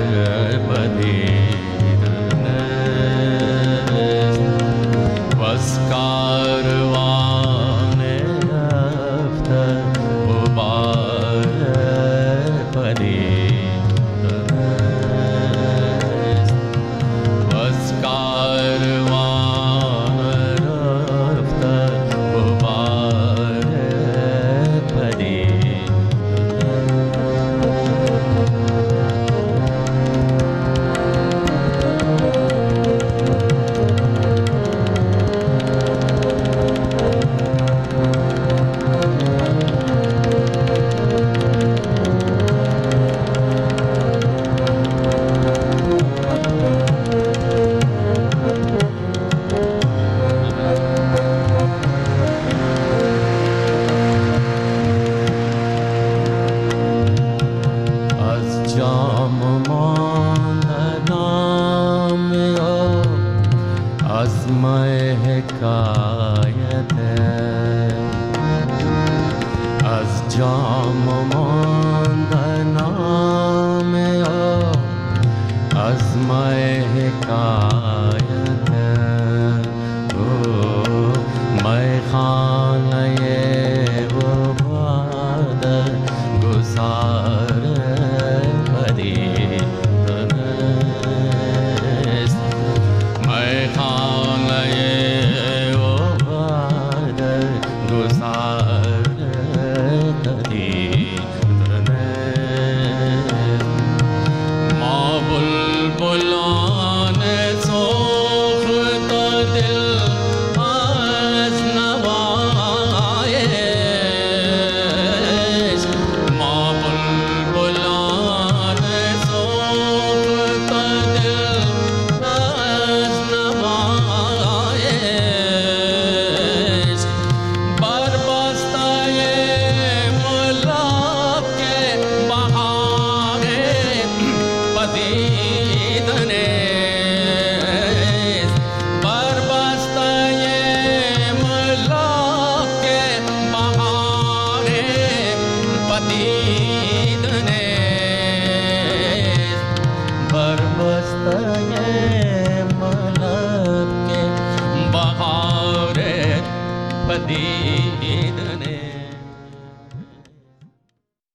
بدید نیست. بس کاروان ای